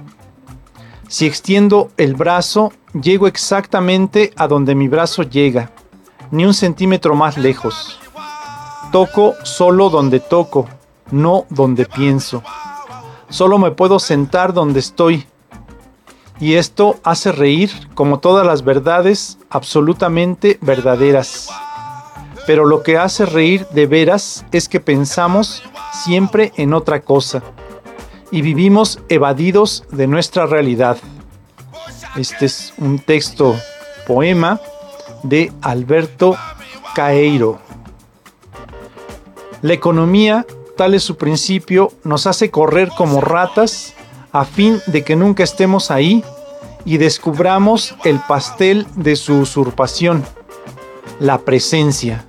Si extiendo el brazo, llego exactamente a donde mi brazo llega, ni un centímetro más lejos. Toco solo donde toco, no donde pienso. Solo me puedo sentar donde estoy. Y esto hace reír como todas las verdades absolutamente verdaderas. Pero lo que hace reír de veras es que pensamos siempre en otra cosa y vivimos evadidos de nuestra realidad. Este es un texto poema de Alberto Caeiro. La economía, tal es su principio, nos hace correr como ratas a fin de que nunca estemos ahí y descubramos el pastel de su usurpación, la presencia.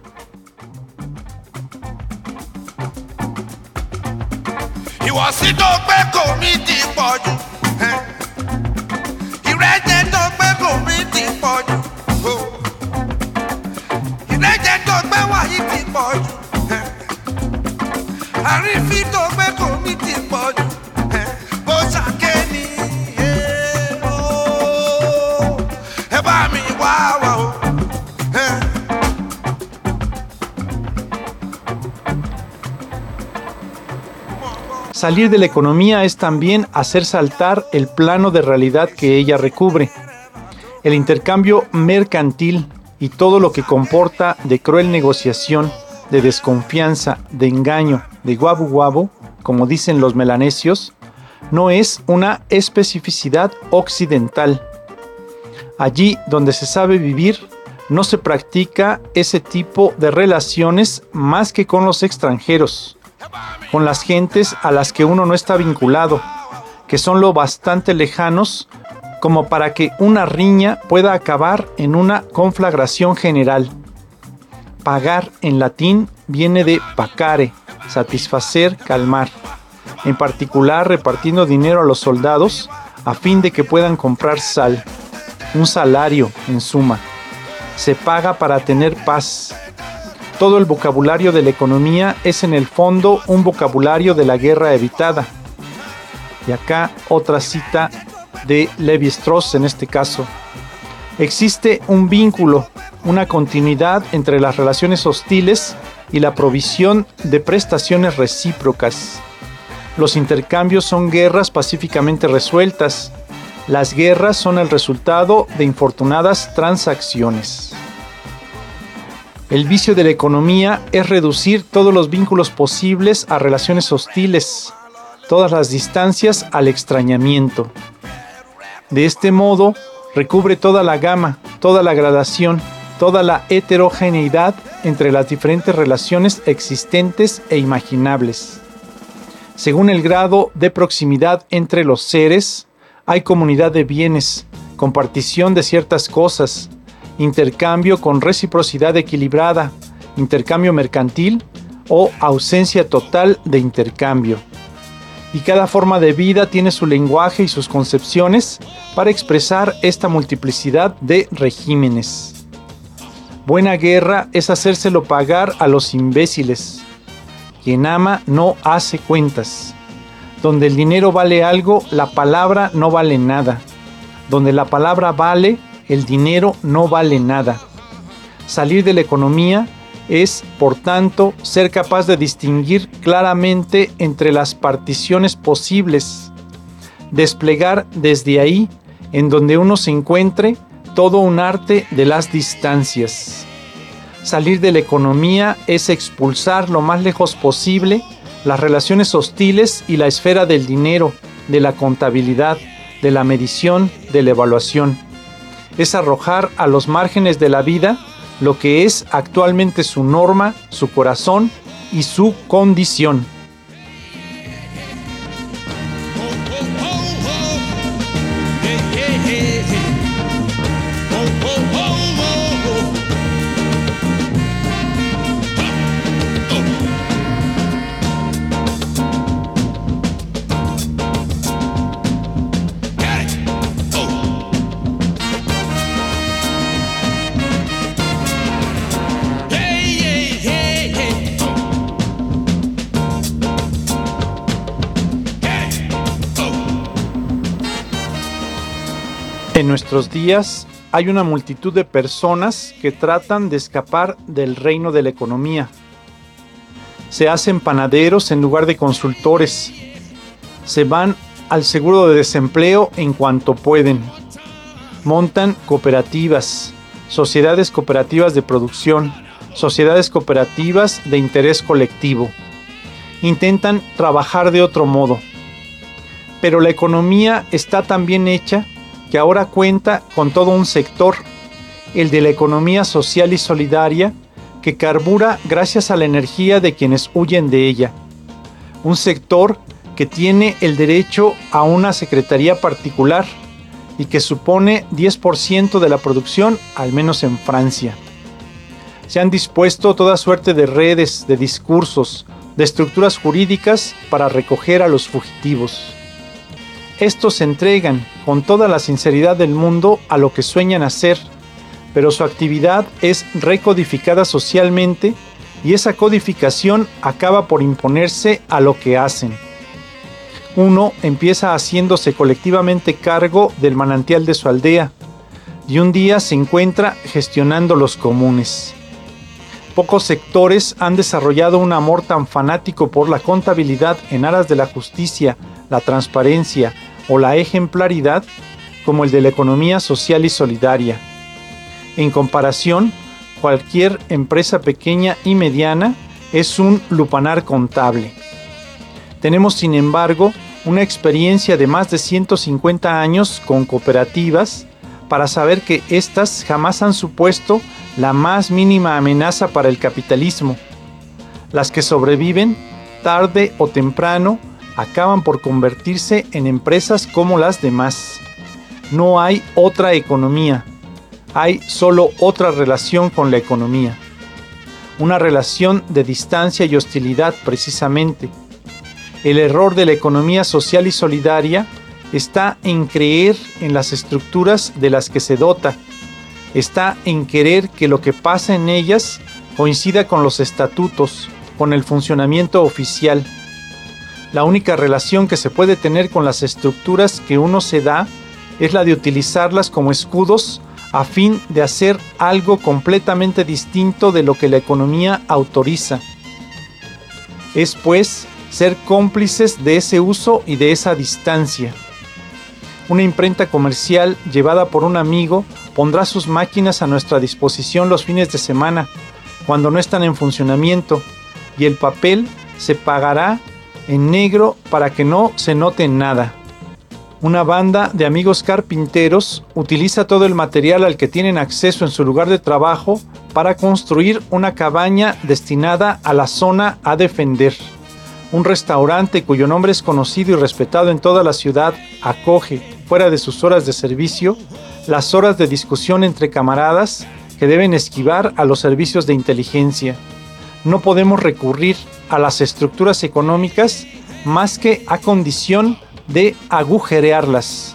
Salir de la economía es también hacer saltar el plano de realidad que ella recubre. El intercambio mercantil y todo lo que comporta de cruel negociación, de desconfianza, de engaño, de guabu guabu, como dicen los melanesios, no es una especificidad occidental. Allí donde se sabe vivir, no se practica ese tipo de relaciones más que con los extranjeros, con las gentes a las que uno no está vinculado, que son lo bastante lejanos como para que una riña pueda acabar en una conflagración general. Pagar en latín viene de pacare, satisfacer, calmar, en particular repartiendo dinero a los soldados a fin de que puedan comprar sal, un salario en suma. Se paga para tener paz. Todo el vocabulario de la economía es en el fondo un vocabulario de la guerra evitada. Y acá otra cita de Levi-Strauss en este caso. Existe un vínculo, una continuidad entre las relaciones hostiles y la provisión de prestaciones recíprocas. Los intercambios son guerras pacíficamente resueltas. Las guerras son el resultado de infortunadas transacciones. El vicio de la economía es reducir todos los vínculos posibles a relaciones hostiles, todas las distancias al extrañamiento. De este modo, recubre toda la gama, toda la gradación, toda la heterogeneidad entre las diferentes relaciones existentes e imaginables. Según el grado de proximidad entre los seres, hay comunidad de bienes, compartición de ciertas cosas, intercambio con reciprocidad equilibrada, intercambio mercantil o ausencia total de intercambio. Y cada forma de vida tiene su lenguaje y sus concepciones para expresar esta multiplicidad de regímenes. Buena guerra es hacérselo pagar a los imbéciles. Quien ama no hace cuentas. Donde el dinero vale algo, la palabra no vale nada. Donde la palabra vale, el dinero no vale nada. Salir de la economía es, por tanto, ser capaz de distinguir claramente entre las particiones posibles, desplegar desde ahí, en donde uno se encuentre, todo un arte de las distancias. Salir de la economía es expulsar lo más lejos posible las relaciones hostiles y la esfera del dinero, de la contabilidad, de la medición, de la evaluación. Es arrojar a los márgenes de la vida lo que es actualmente su norma, su corazón y su condición. En nuestros días hay una multitud de personas que tratan de escapar del reino de la economía. Se hacen panaderos en lugar de consultores. Se van al seguro de desempleo en cuanto pueden. Montan cooperativas, sociedades cooperativas de producción, sociedades cooperativas de interés colectivo. Intentan trabajar de otro modo. Pero la economía está tan bien hecha que ahora cuenta con todo un sector, el de la economía social y solidaria, que carbura gracias a la energía de quienes huyen de ella. Un sector que tiene el derecho a una secretaría particular y que supone diez por ciento de la producción, al menos en Francia. Se han dispuesto toda suerte de redes, de discursos, de estructuras jurídicas para recoger a los fugitivos. Estos se entregan con toda la sinceridad del mundo a lo que sueñan hacer, pero su actividad es recodificada socialmente y esa codificación acaba por imponerse a lo que hacen. Uno empieza haciéndose colectivamente cargo del manantial de su aldea y un día se encuentra gestionando los comunes. Pocos sectores han desarrollado un amor tan fanático por la contabilidad en aras de la justicia, la transparencia o la ejemplaridad como el de la economía social y solidaria. En comparación, cualquier empresa pequeña y mediana es un lupanar contable. Tenemos, sin embargo, una experiencia de más de ciento cincuenta años con cooperativas para saber que éstas jamás han supuesto la más mínima amenaza para el capitalismo. Las que sobreviven, tarde o temprano, acaban por convertirse en empresas como las demás. No hay otra economía, hay solo otra relación con la economía. Una relación de distancia y hostilidad precisamente. El error de la economía social y solidaria está en creer en las estructuras de las que se dota. Está en querer que lo que pasa en ellas coincida con los estatutos, con el funcionamiento oficial. La única relación que se puede tener con las estructuras que uno se da es la de utilizarlas como escudos a fin de hacer algo completamente distinto de lo que la economía autoriza. Es pues ser cómplices de ese uso y de esa distancia. Una imprenta comercial llevada por un amigo pondrá sus máquinas a nuestra disposición los fines de semana, cuando no están en funcionamiento, y el papel se pagará en negro para que no se note nada. Una banda de amigos carpinteros utiliza todo el material al que tienen acceso en su lugar de trabajo para construir una cabaña destinada a la zona a defender. Un restaurante cuyo nombre es conocido y respetado en toda la ciudad acoge, fuera de sus horas de servicio, las horas de discusión entre camaradas que deben esquivar a los servicios de inteligencia. No podemos recurrir a las estructuras económicas más que a condición de agujerearlas.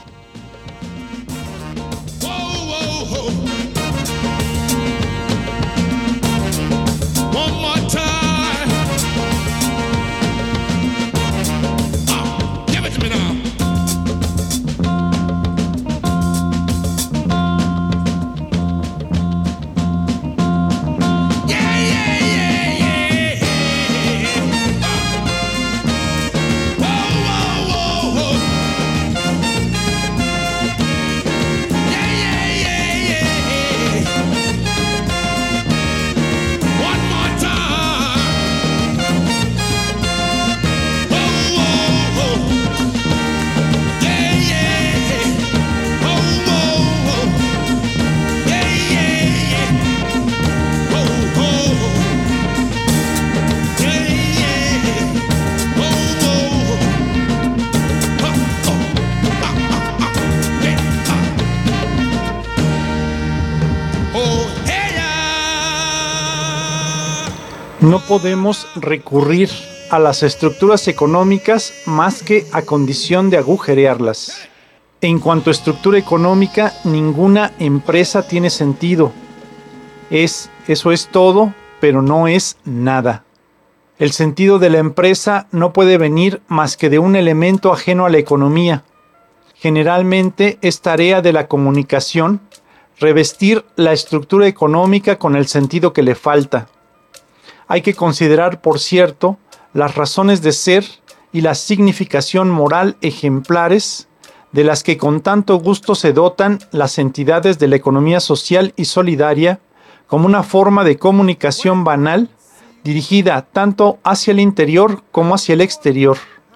No podemos recurrir a las estructuras económicas más que a condición de agujerearlas. En cuanto a estructura económica, ninguna empresa tiene sentido. Es, eso es todo, pero no es nada. El sentido de la empresa no puede venir más que de un elemento ajeno a la economía. Generalmente es tarea de la comunicación revestir la estructura económica con el sentido que le falta. Hay que considerar, por cierto, las razones de ser y la significación moral ejemplares de las que con tanto gusto se dotan las entidades de la economía social y solidaria como una forma de comunicación banal dirigida tanto hacia el interior como hacia el exterior.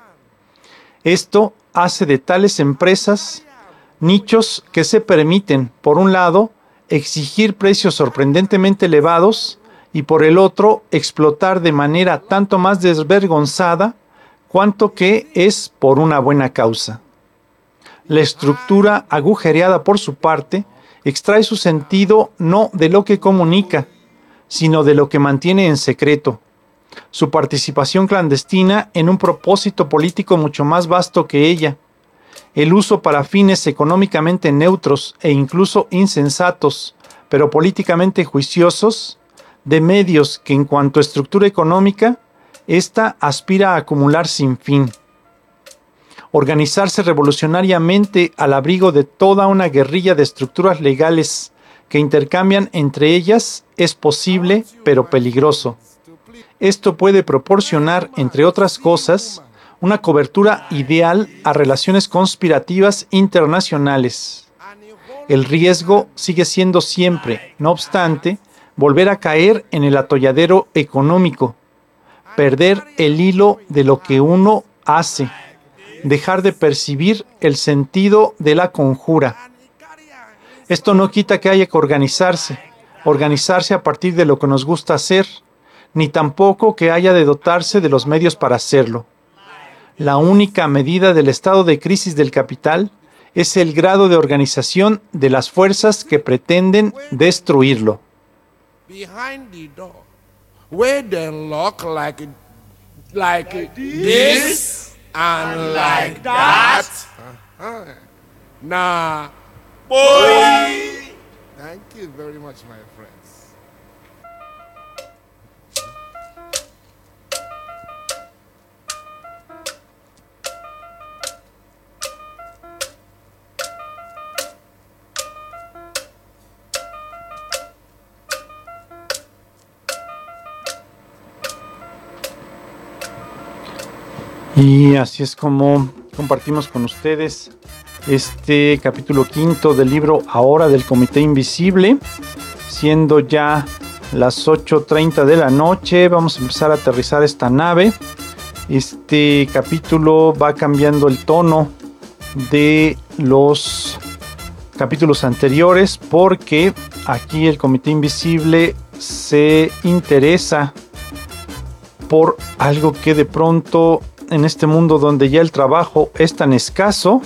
Esto hace de tales empresas nichos que se permiten, por un lado, exigir precios sorprendentemente elevados y por el otro, explotar de manera tanto más desvergonzada cuanto que es por una buena causa. La estructura agujereada por su parte extrae su sentido no de lo que comunica, sino de lo que mantiene en secreto. Su participación clandestina en un propósito político mucho más vasto que ella. El uso para fines económicamente neutros e incluso insensatos, pero políticamente juiciosos, de medios que en cuanto a estructura económica, ésta aspira a acumular sin fin. Organizarse revolucionariamente al abrigo de toda una guerrilla de estructuras legales que intercambian entre ellas es posible, pero peligroso. Esto puede proporcionar, entre otras cosas, una cobertura ideal a relaciones conspirativas internacionales. El riesgo sigue siendo siempre, no obstante, volver a caer en el atolladero económico, perder el hilo de lo que uno hace, dejar de percibir el sentido de la conjura. Esto no quita que haya que organizarse, organizarse a partir de lo que nos gusta hacer, ni tampoco que haya de dotarse de los medios para hacerlo. La única medida del estado de crisis del capital es el grado de organización de las fuerzas que pretenden destruirlo. Behind the door, where they lock like like this and like that. Uh-huh. Nah, boy. Thank you very much, my friends. Y así es como compartimos con ustedes este capítulo quinto del libro Ahora del Comité Invisible, siendo ya las ocho treinta de la noche. Vamos a empezar a aterrizar esta nave. Este capítulo va cambiando el tono de los capítulos anteriores, porque aquí el Comité Invisible se interesa por algo que de pronto en este mundo donde ya el trabajo es tan escaso,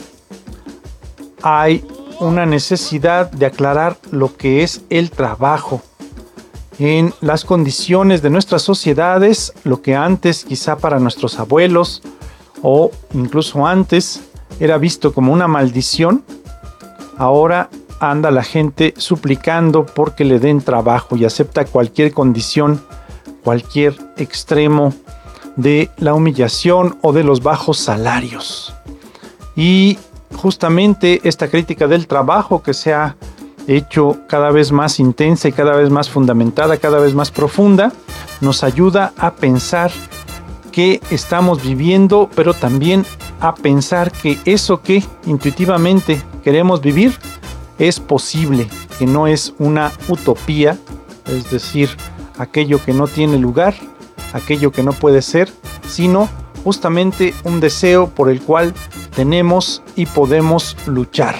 hay una necesidad de aclarar lo que es el trabajo. En las condiciones de nuestras sociedades, lo que antes quizá para nuestros abuelos o incluso antes era visto como una maldición, ahora anda la gente suplicando porque le den trabajo y acepta cualquier condición, cualquier extremo de la humillación o de los bajos salarios. Y justamente esta crítica del trabajo, que se ha hecho cada vez más intensa y cada vez más fundamentada, cada vez más profunda, nos ayuda a pensar que estamos viviendo, pero también a pensar que eso que intuitivamente queremos vivir es posible, que no es una utopía, es decir, aquello que no tiene lugar, aquello que no puede ser, sino justamente un deseo por el cual tenemos y podemos luchar.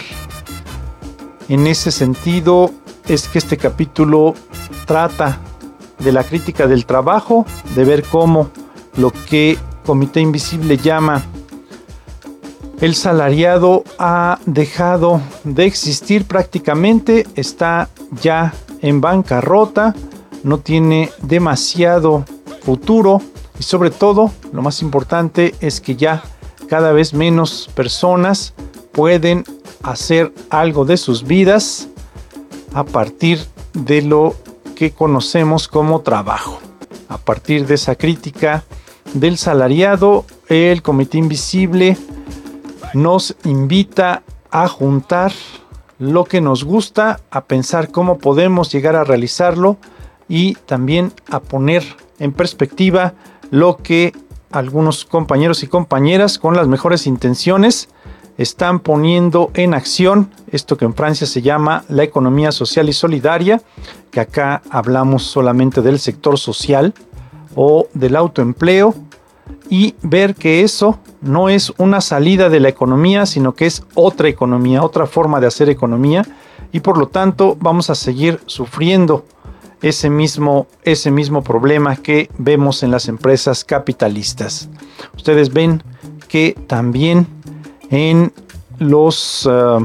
En ese sentido es que este capítulo trata de la crítica del trabajo, de ver cómo lo que Comité Invisible llama el salariado ha dejado de existir prácticamente, está ya en bancarrota, no tiene demasiado futuro y sobre todo, lo más importante es que ya cada vez menos personas pueden hacer algo de sus vidas a partir de lo que conocemos como trabajo. A partir de esa crítica del salariado, el Comité Invisible nos invita a juntar lo que nos gusta, a pensar cómo podemos llegar a realizarlo y también a poner en perspectiva lo que algunos compañeros y compañeras con las mejores intenciones están poniendo en acción, esto que en Francia se llama la economía social y solidaria, que acá hablamos solamente del sector social o del autoempleo, y ver que eso no es una salida de la economía, sino que es otra economía, otra forma de hacer economía, y por lo tanto vamos a seguir sufriendo ese mismo, ese mismo problema que vemos en las empresas capitalistas. Ustedes ven que también en los uh,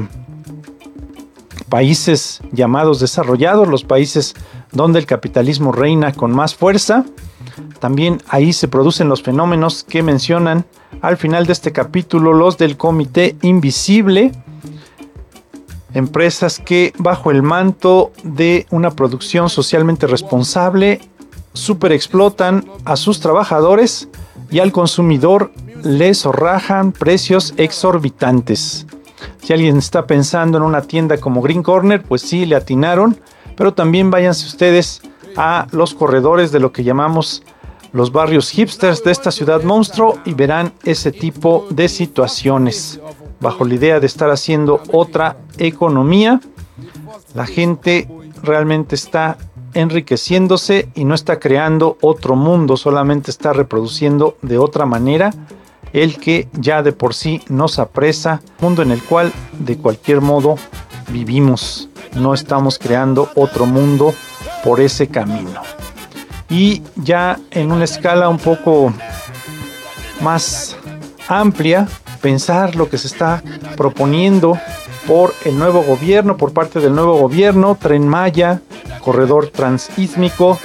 países llamados desarrollados, los países donde el capitalismo reina con más fuerza, también ahí se producen los fenómenos que mencionan al final de este capítulo los del Comité Invisible. Empresas que bajo el manto de una producción socialmente responsable superexplotan a sus trabajadores y al consumidor les zorrajan precios exorbitantes. Si alguien está pensando en una tienda como Green Corner, pues sí, le atinaron, pero también váyanse ustedes a los corredores de lo que llamamos los barrios hipsters de esta ciudad monstruo y verán ese tipo de situaciones. Bajo la idea de estar haciendo otra economía, la gente realmente está enriqueciéndose y no está creando otro mundo, solamente está reproduciendo de otra manera el que ya de por sí nos apresa, mundo en el cual de cualquier modo vivimos. No estamos creando otro mundo por ese camino. Y ya en una escala un poco más amplia, pensar lo que se está proponiendo por el nuevo gobierno, por parte del nuevo gobierno, Tren Maya, corredor transísmico,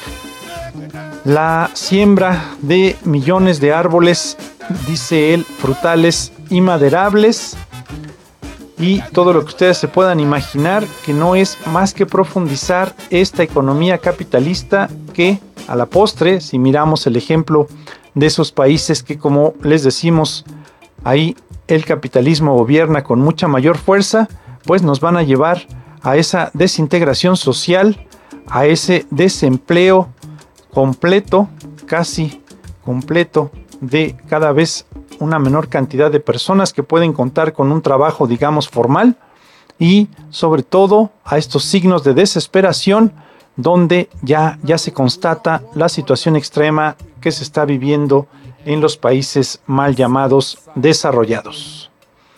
la siembra de millones de árboles, dice él, frutales y maderables, y todo lo que ustedes se puedan imaginar, que no es más que profundizar esta economía capitalista que a la postre, si miramos el ejemplo de esos países que, como les decimos, ahí el capitalismo gobierna con mucha mayor fuerza, pues nos van a llevar a esa desintegración social, a ese desempleo completo, casi completo de cada vez una menor cantidad de personas que pueden contar con un trabajo, digamos, formal, y sobre todo a estos signos de desesperación donde ya, ya se constata la situación extrema que se está viviendo en los países mal llamados desarrollados.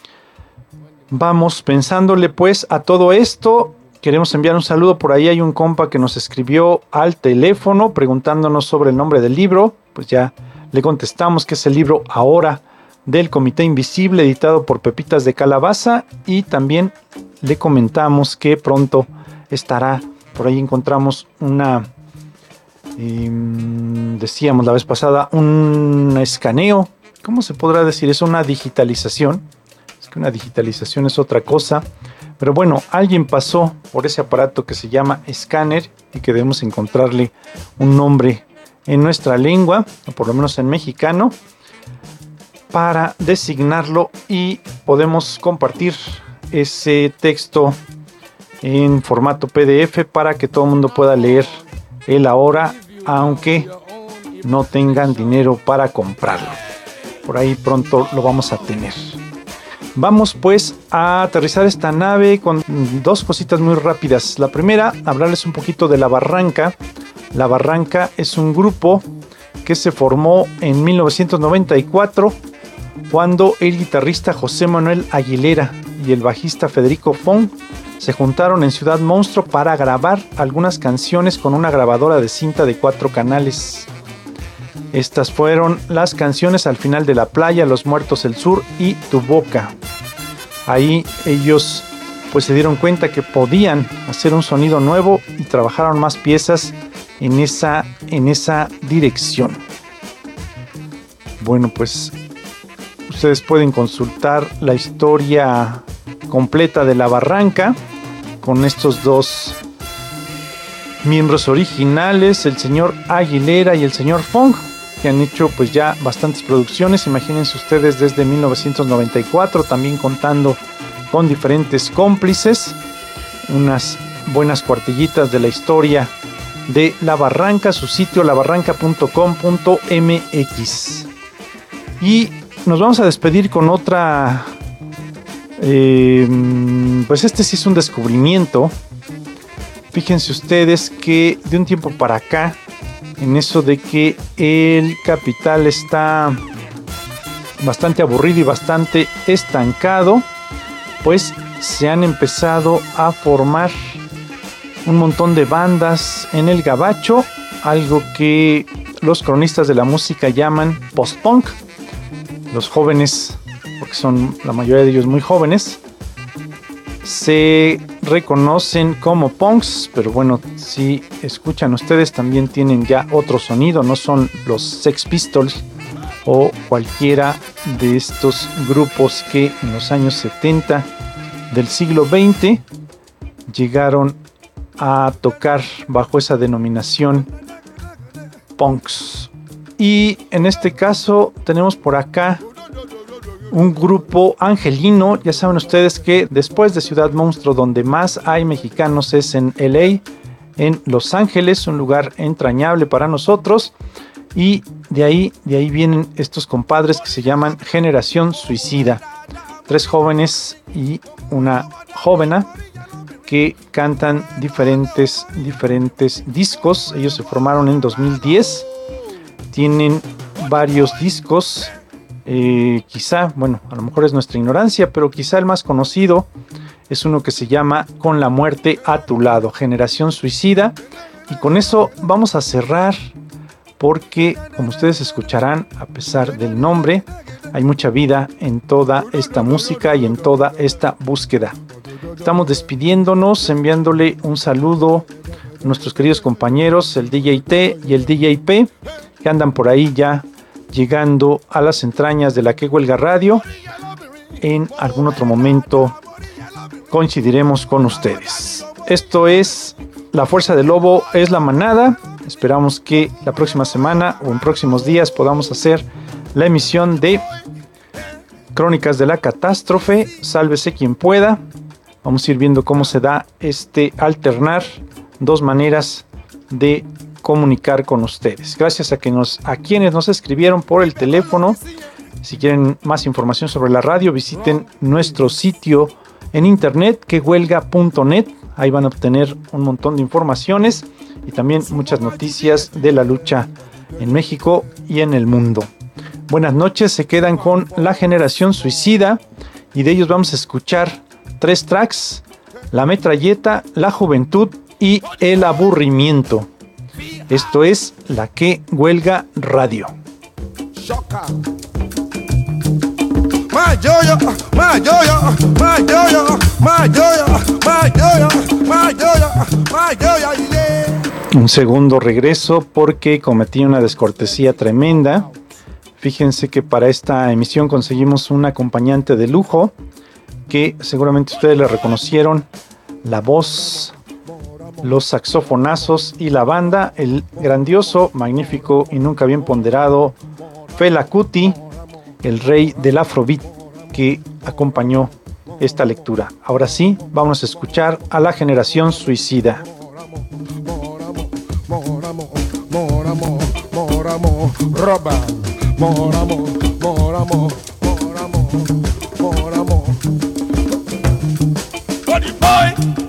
Vamos pensándole pues a todo esto. Queremos enviar un saludo. Por ahí hay un compa que nos escribió al teléfono preguntándonos sobre el nombre del libro. Pues ya le contestamos que es el libro Ahora, del Comité Invisible, editado por Pepitas de Calabaza, y también le comentamos que pronto estará. Por ahí encontramos una, eh, decíamos la vez pasada, un escaneo. ¿Cómo se podrá decir? Es una digitalización. Es que una digitalización es otra cosa. Pero bueno, alguien pasó por ese aparato que se llama escáner y que debemos encontrarle un nombre en nuestra lengua, o por lo menos en mexicano, para designarlo, y podemos compartir ese texto en formato P D F para que todo el mundo pueda leer el Ahora, aunque no tengan dinero para comprarlo. Por ahí pronto lo vamos a tener. Vamos pues a aterrizar esta nave con dos cositas muy rápidas. La primera, hablarles un poquito de La Barranca. La Barranca es un grupo que se formó en mil novecientos noventa y cuatro, cuando el guitarrista José Manuel Aguilera y el bajista Federico Fong se juntaron en Ciudad Monstruo para grabar algunas canciones con una grabadora de cinta de cuatro canales. Estas fueron las canciones Al final de la playa, Los muertos del sur y Tu boca. Ahí ellos pues se dieron cuenta que podían hacer un sonido nuevo y trabajaron más piezas en esa, en esa dirección. Bueno, pues ustedes pueden consultar la historia completa de La Barranca con estos dos miembros originales, el señor Aguilera y el señor Fong, que han hecho pues ya bastantes producciones. Imagínense ustedes, desde mil novecientos noventa y cuatro, también contando con diferentes cómplices, unas buenas cuartillitas de la historia de La Barranca, su sitio la barranca punto com punto m x. Y nos vamos a despedir con otra, eh, pues este sí es un descubrimiento. Fíjense ustedes que de un tiempo para acá, en eso de que el capital está bastante aburrido y bastante estancado, pues se han empezado a formar un montón de bandas en el gabacho, algo que los cronistas de la música llaman post-punk. Los jóvenes, porque son la mayoría de ellos muy jóvenes, se reconocen como punks, pero bueno, si escuchan ustedes también tienen ya otro sonido, no son los Sex Pistols o cualquiera de estos grupos que en los años setenta del siglo veinte llegaron a tocar bajo esa denominación punks. Y en este caso tenemos por acá un grupo angelino. Ya saben ustedes que después de Ciudad Monstruo, donde más hay mexicanos es en L A, en Los Ángeles, un lugar entrañable para nosotros. Y de ahí, de ahí vienen estos compadres que se llaman Generación Suicida. Tres jóvenes y una jovena que cantan diferentes, diferentes discos. Ellos se formaron en dos mil diez. Tienen varios discos. Eh, quizá, bueno, a lo mejor es nuestra ignorancia, pero quizá el más conocido es uno que se llama Con la muerte a tu lado, Generación Suicida. Y con eso vamos a cerrar, porque como ustedes escucharán, a pesar del nombre, hay mucha vida en toda esta música y en toda esta búsqueda. Estamos despidiéndonos, enviándole un saludo a nuestros queridos compañeros, el D J T y el D J P, que andan por ahí ya llegando a las entrañas de la Que Huelga Radio. En algún otro momento coincidiremos con ustedes. Esto es La Fuerza del Lobo es la manada. Esperamos que la próxima semana o en próximos días podamos hacer la emisión de Crónicas de la Catástrofe. Sálvese quien pueda. Vamos a ir viendo cómo se da este alternar dos maneras de comunicar con ustedes. Gracias a, que nos, a quienes nos escribieron por el teléfono. Si quieren más información sobre la radio, visiten nuestro sitio en internet, que huelga punto net. Ahí van a obtener un montón de informaciones y también muchas noticias de la lucha en México y en el mundo. Buenas noches, se quedan con La Generación Suicida y de ellos vamos a escuchar tres tracks: La Metralleta, La Juventud y El Aburrimiento. Esto es La Que Huelga Radio. Un segundo regreso porque cometí una descortesía tremenda. Fíjense que para esta emisión conseguimos un acompañante de lujo que seguramente ustedes le reconocieron la voz, los saxofonazos y la banda, el grandioso, magnífico y nunca bien ponderado Fela Kuti, el rey del Afrobeat, que acompañó esta lectura. Ahora sí, vamos a escuchar a La Generación Suicida. More amor, more amor, more amor, more amor. Buddy boy.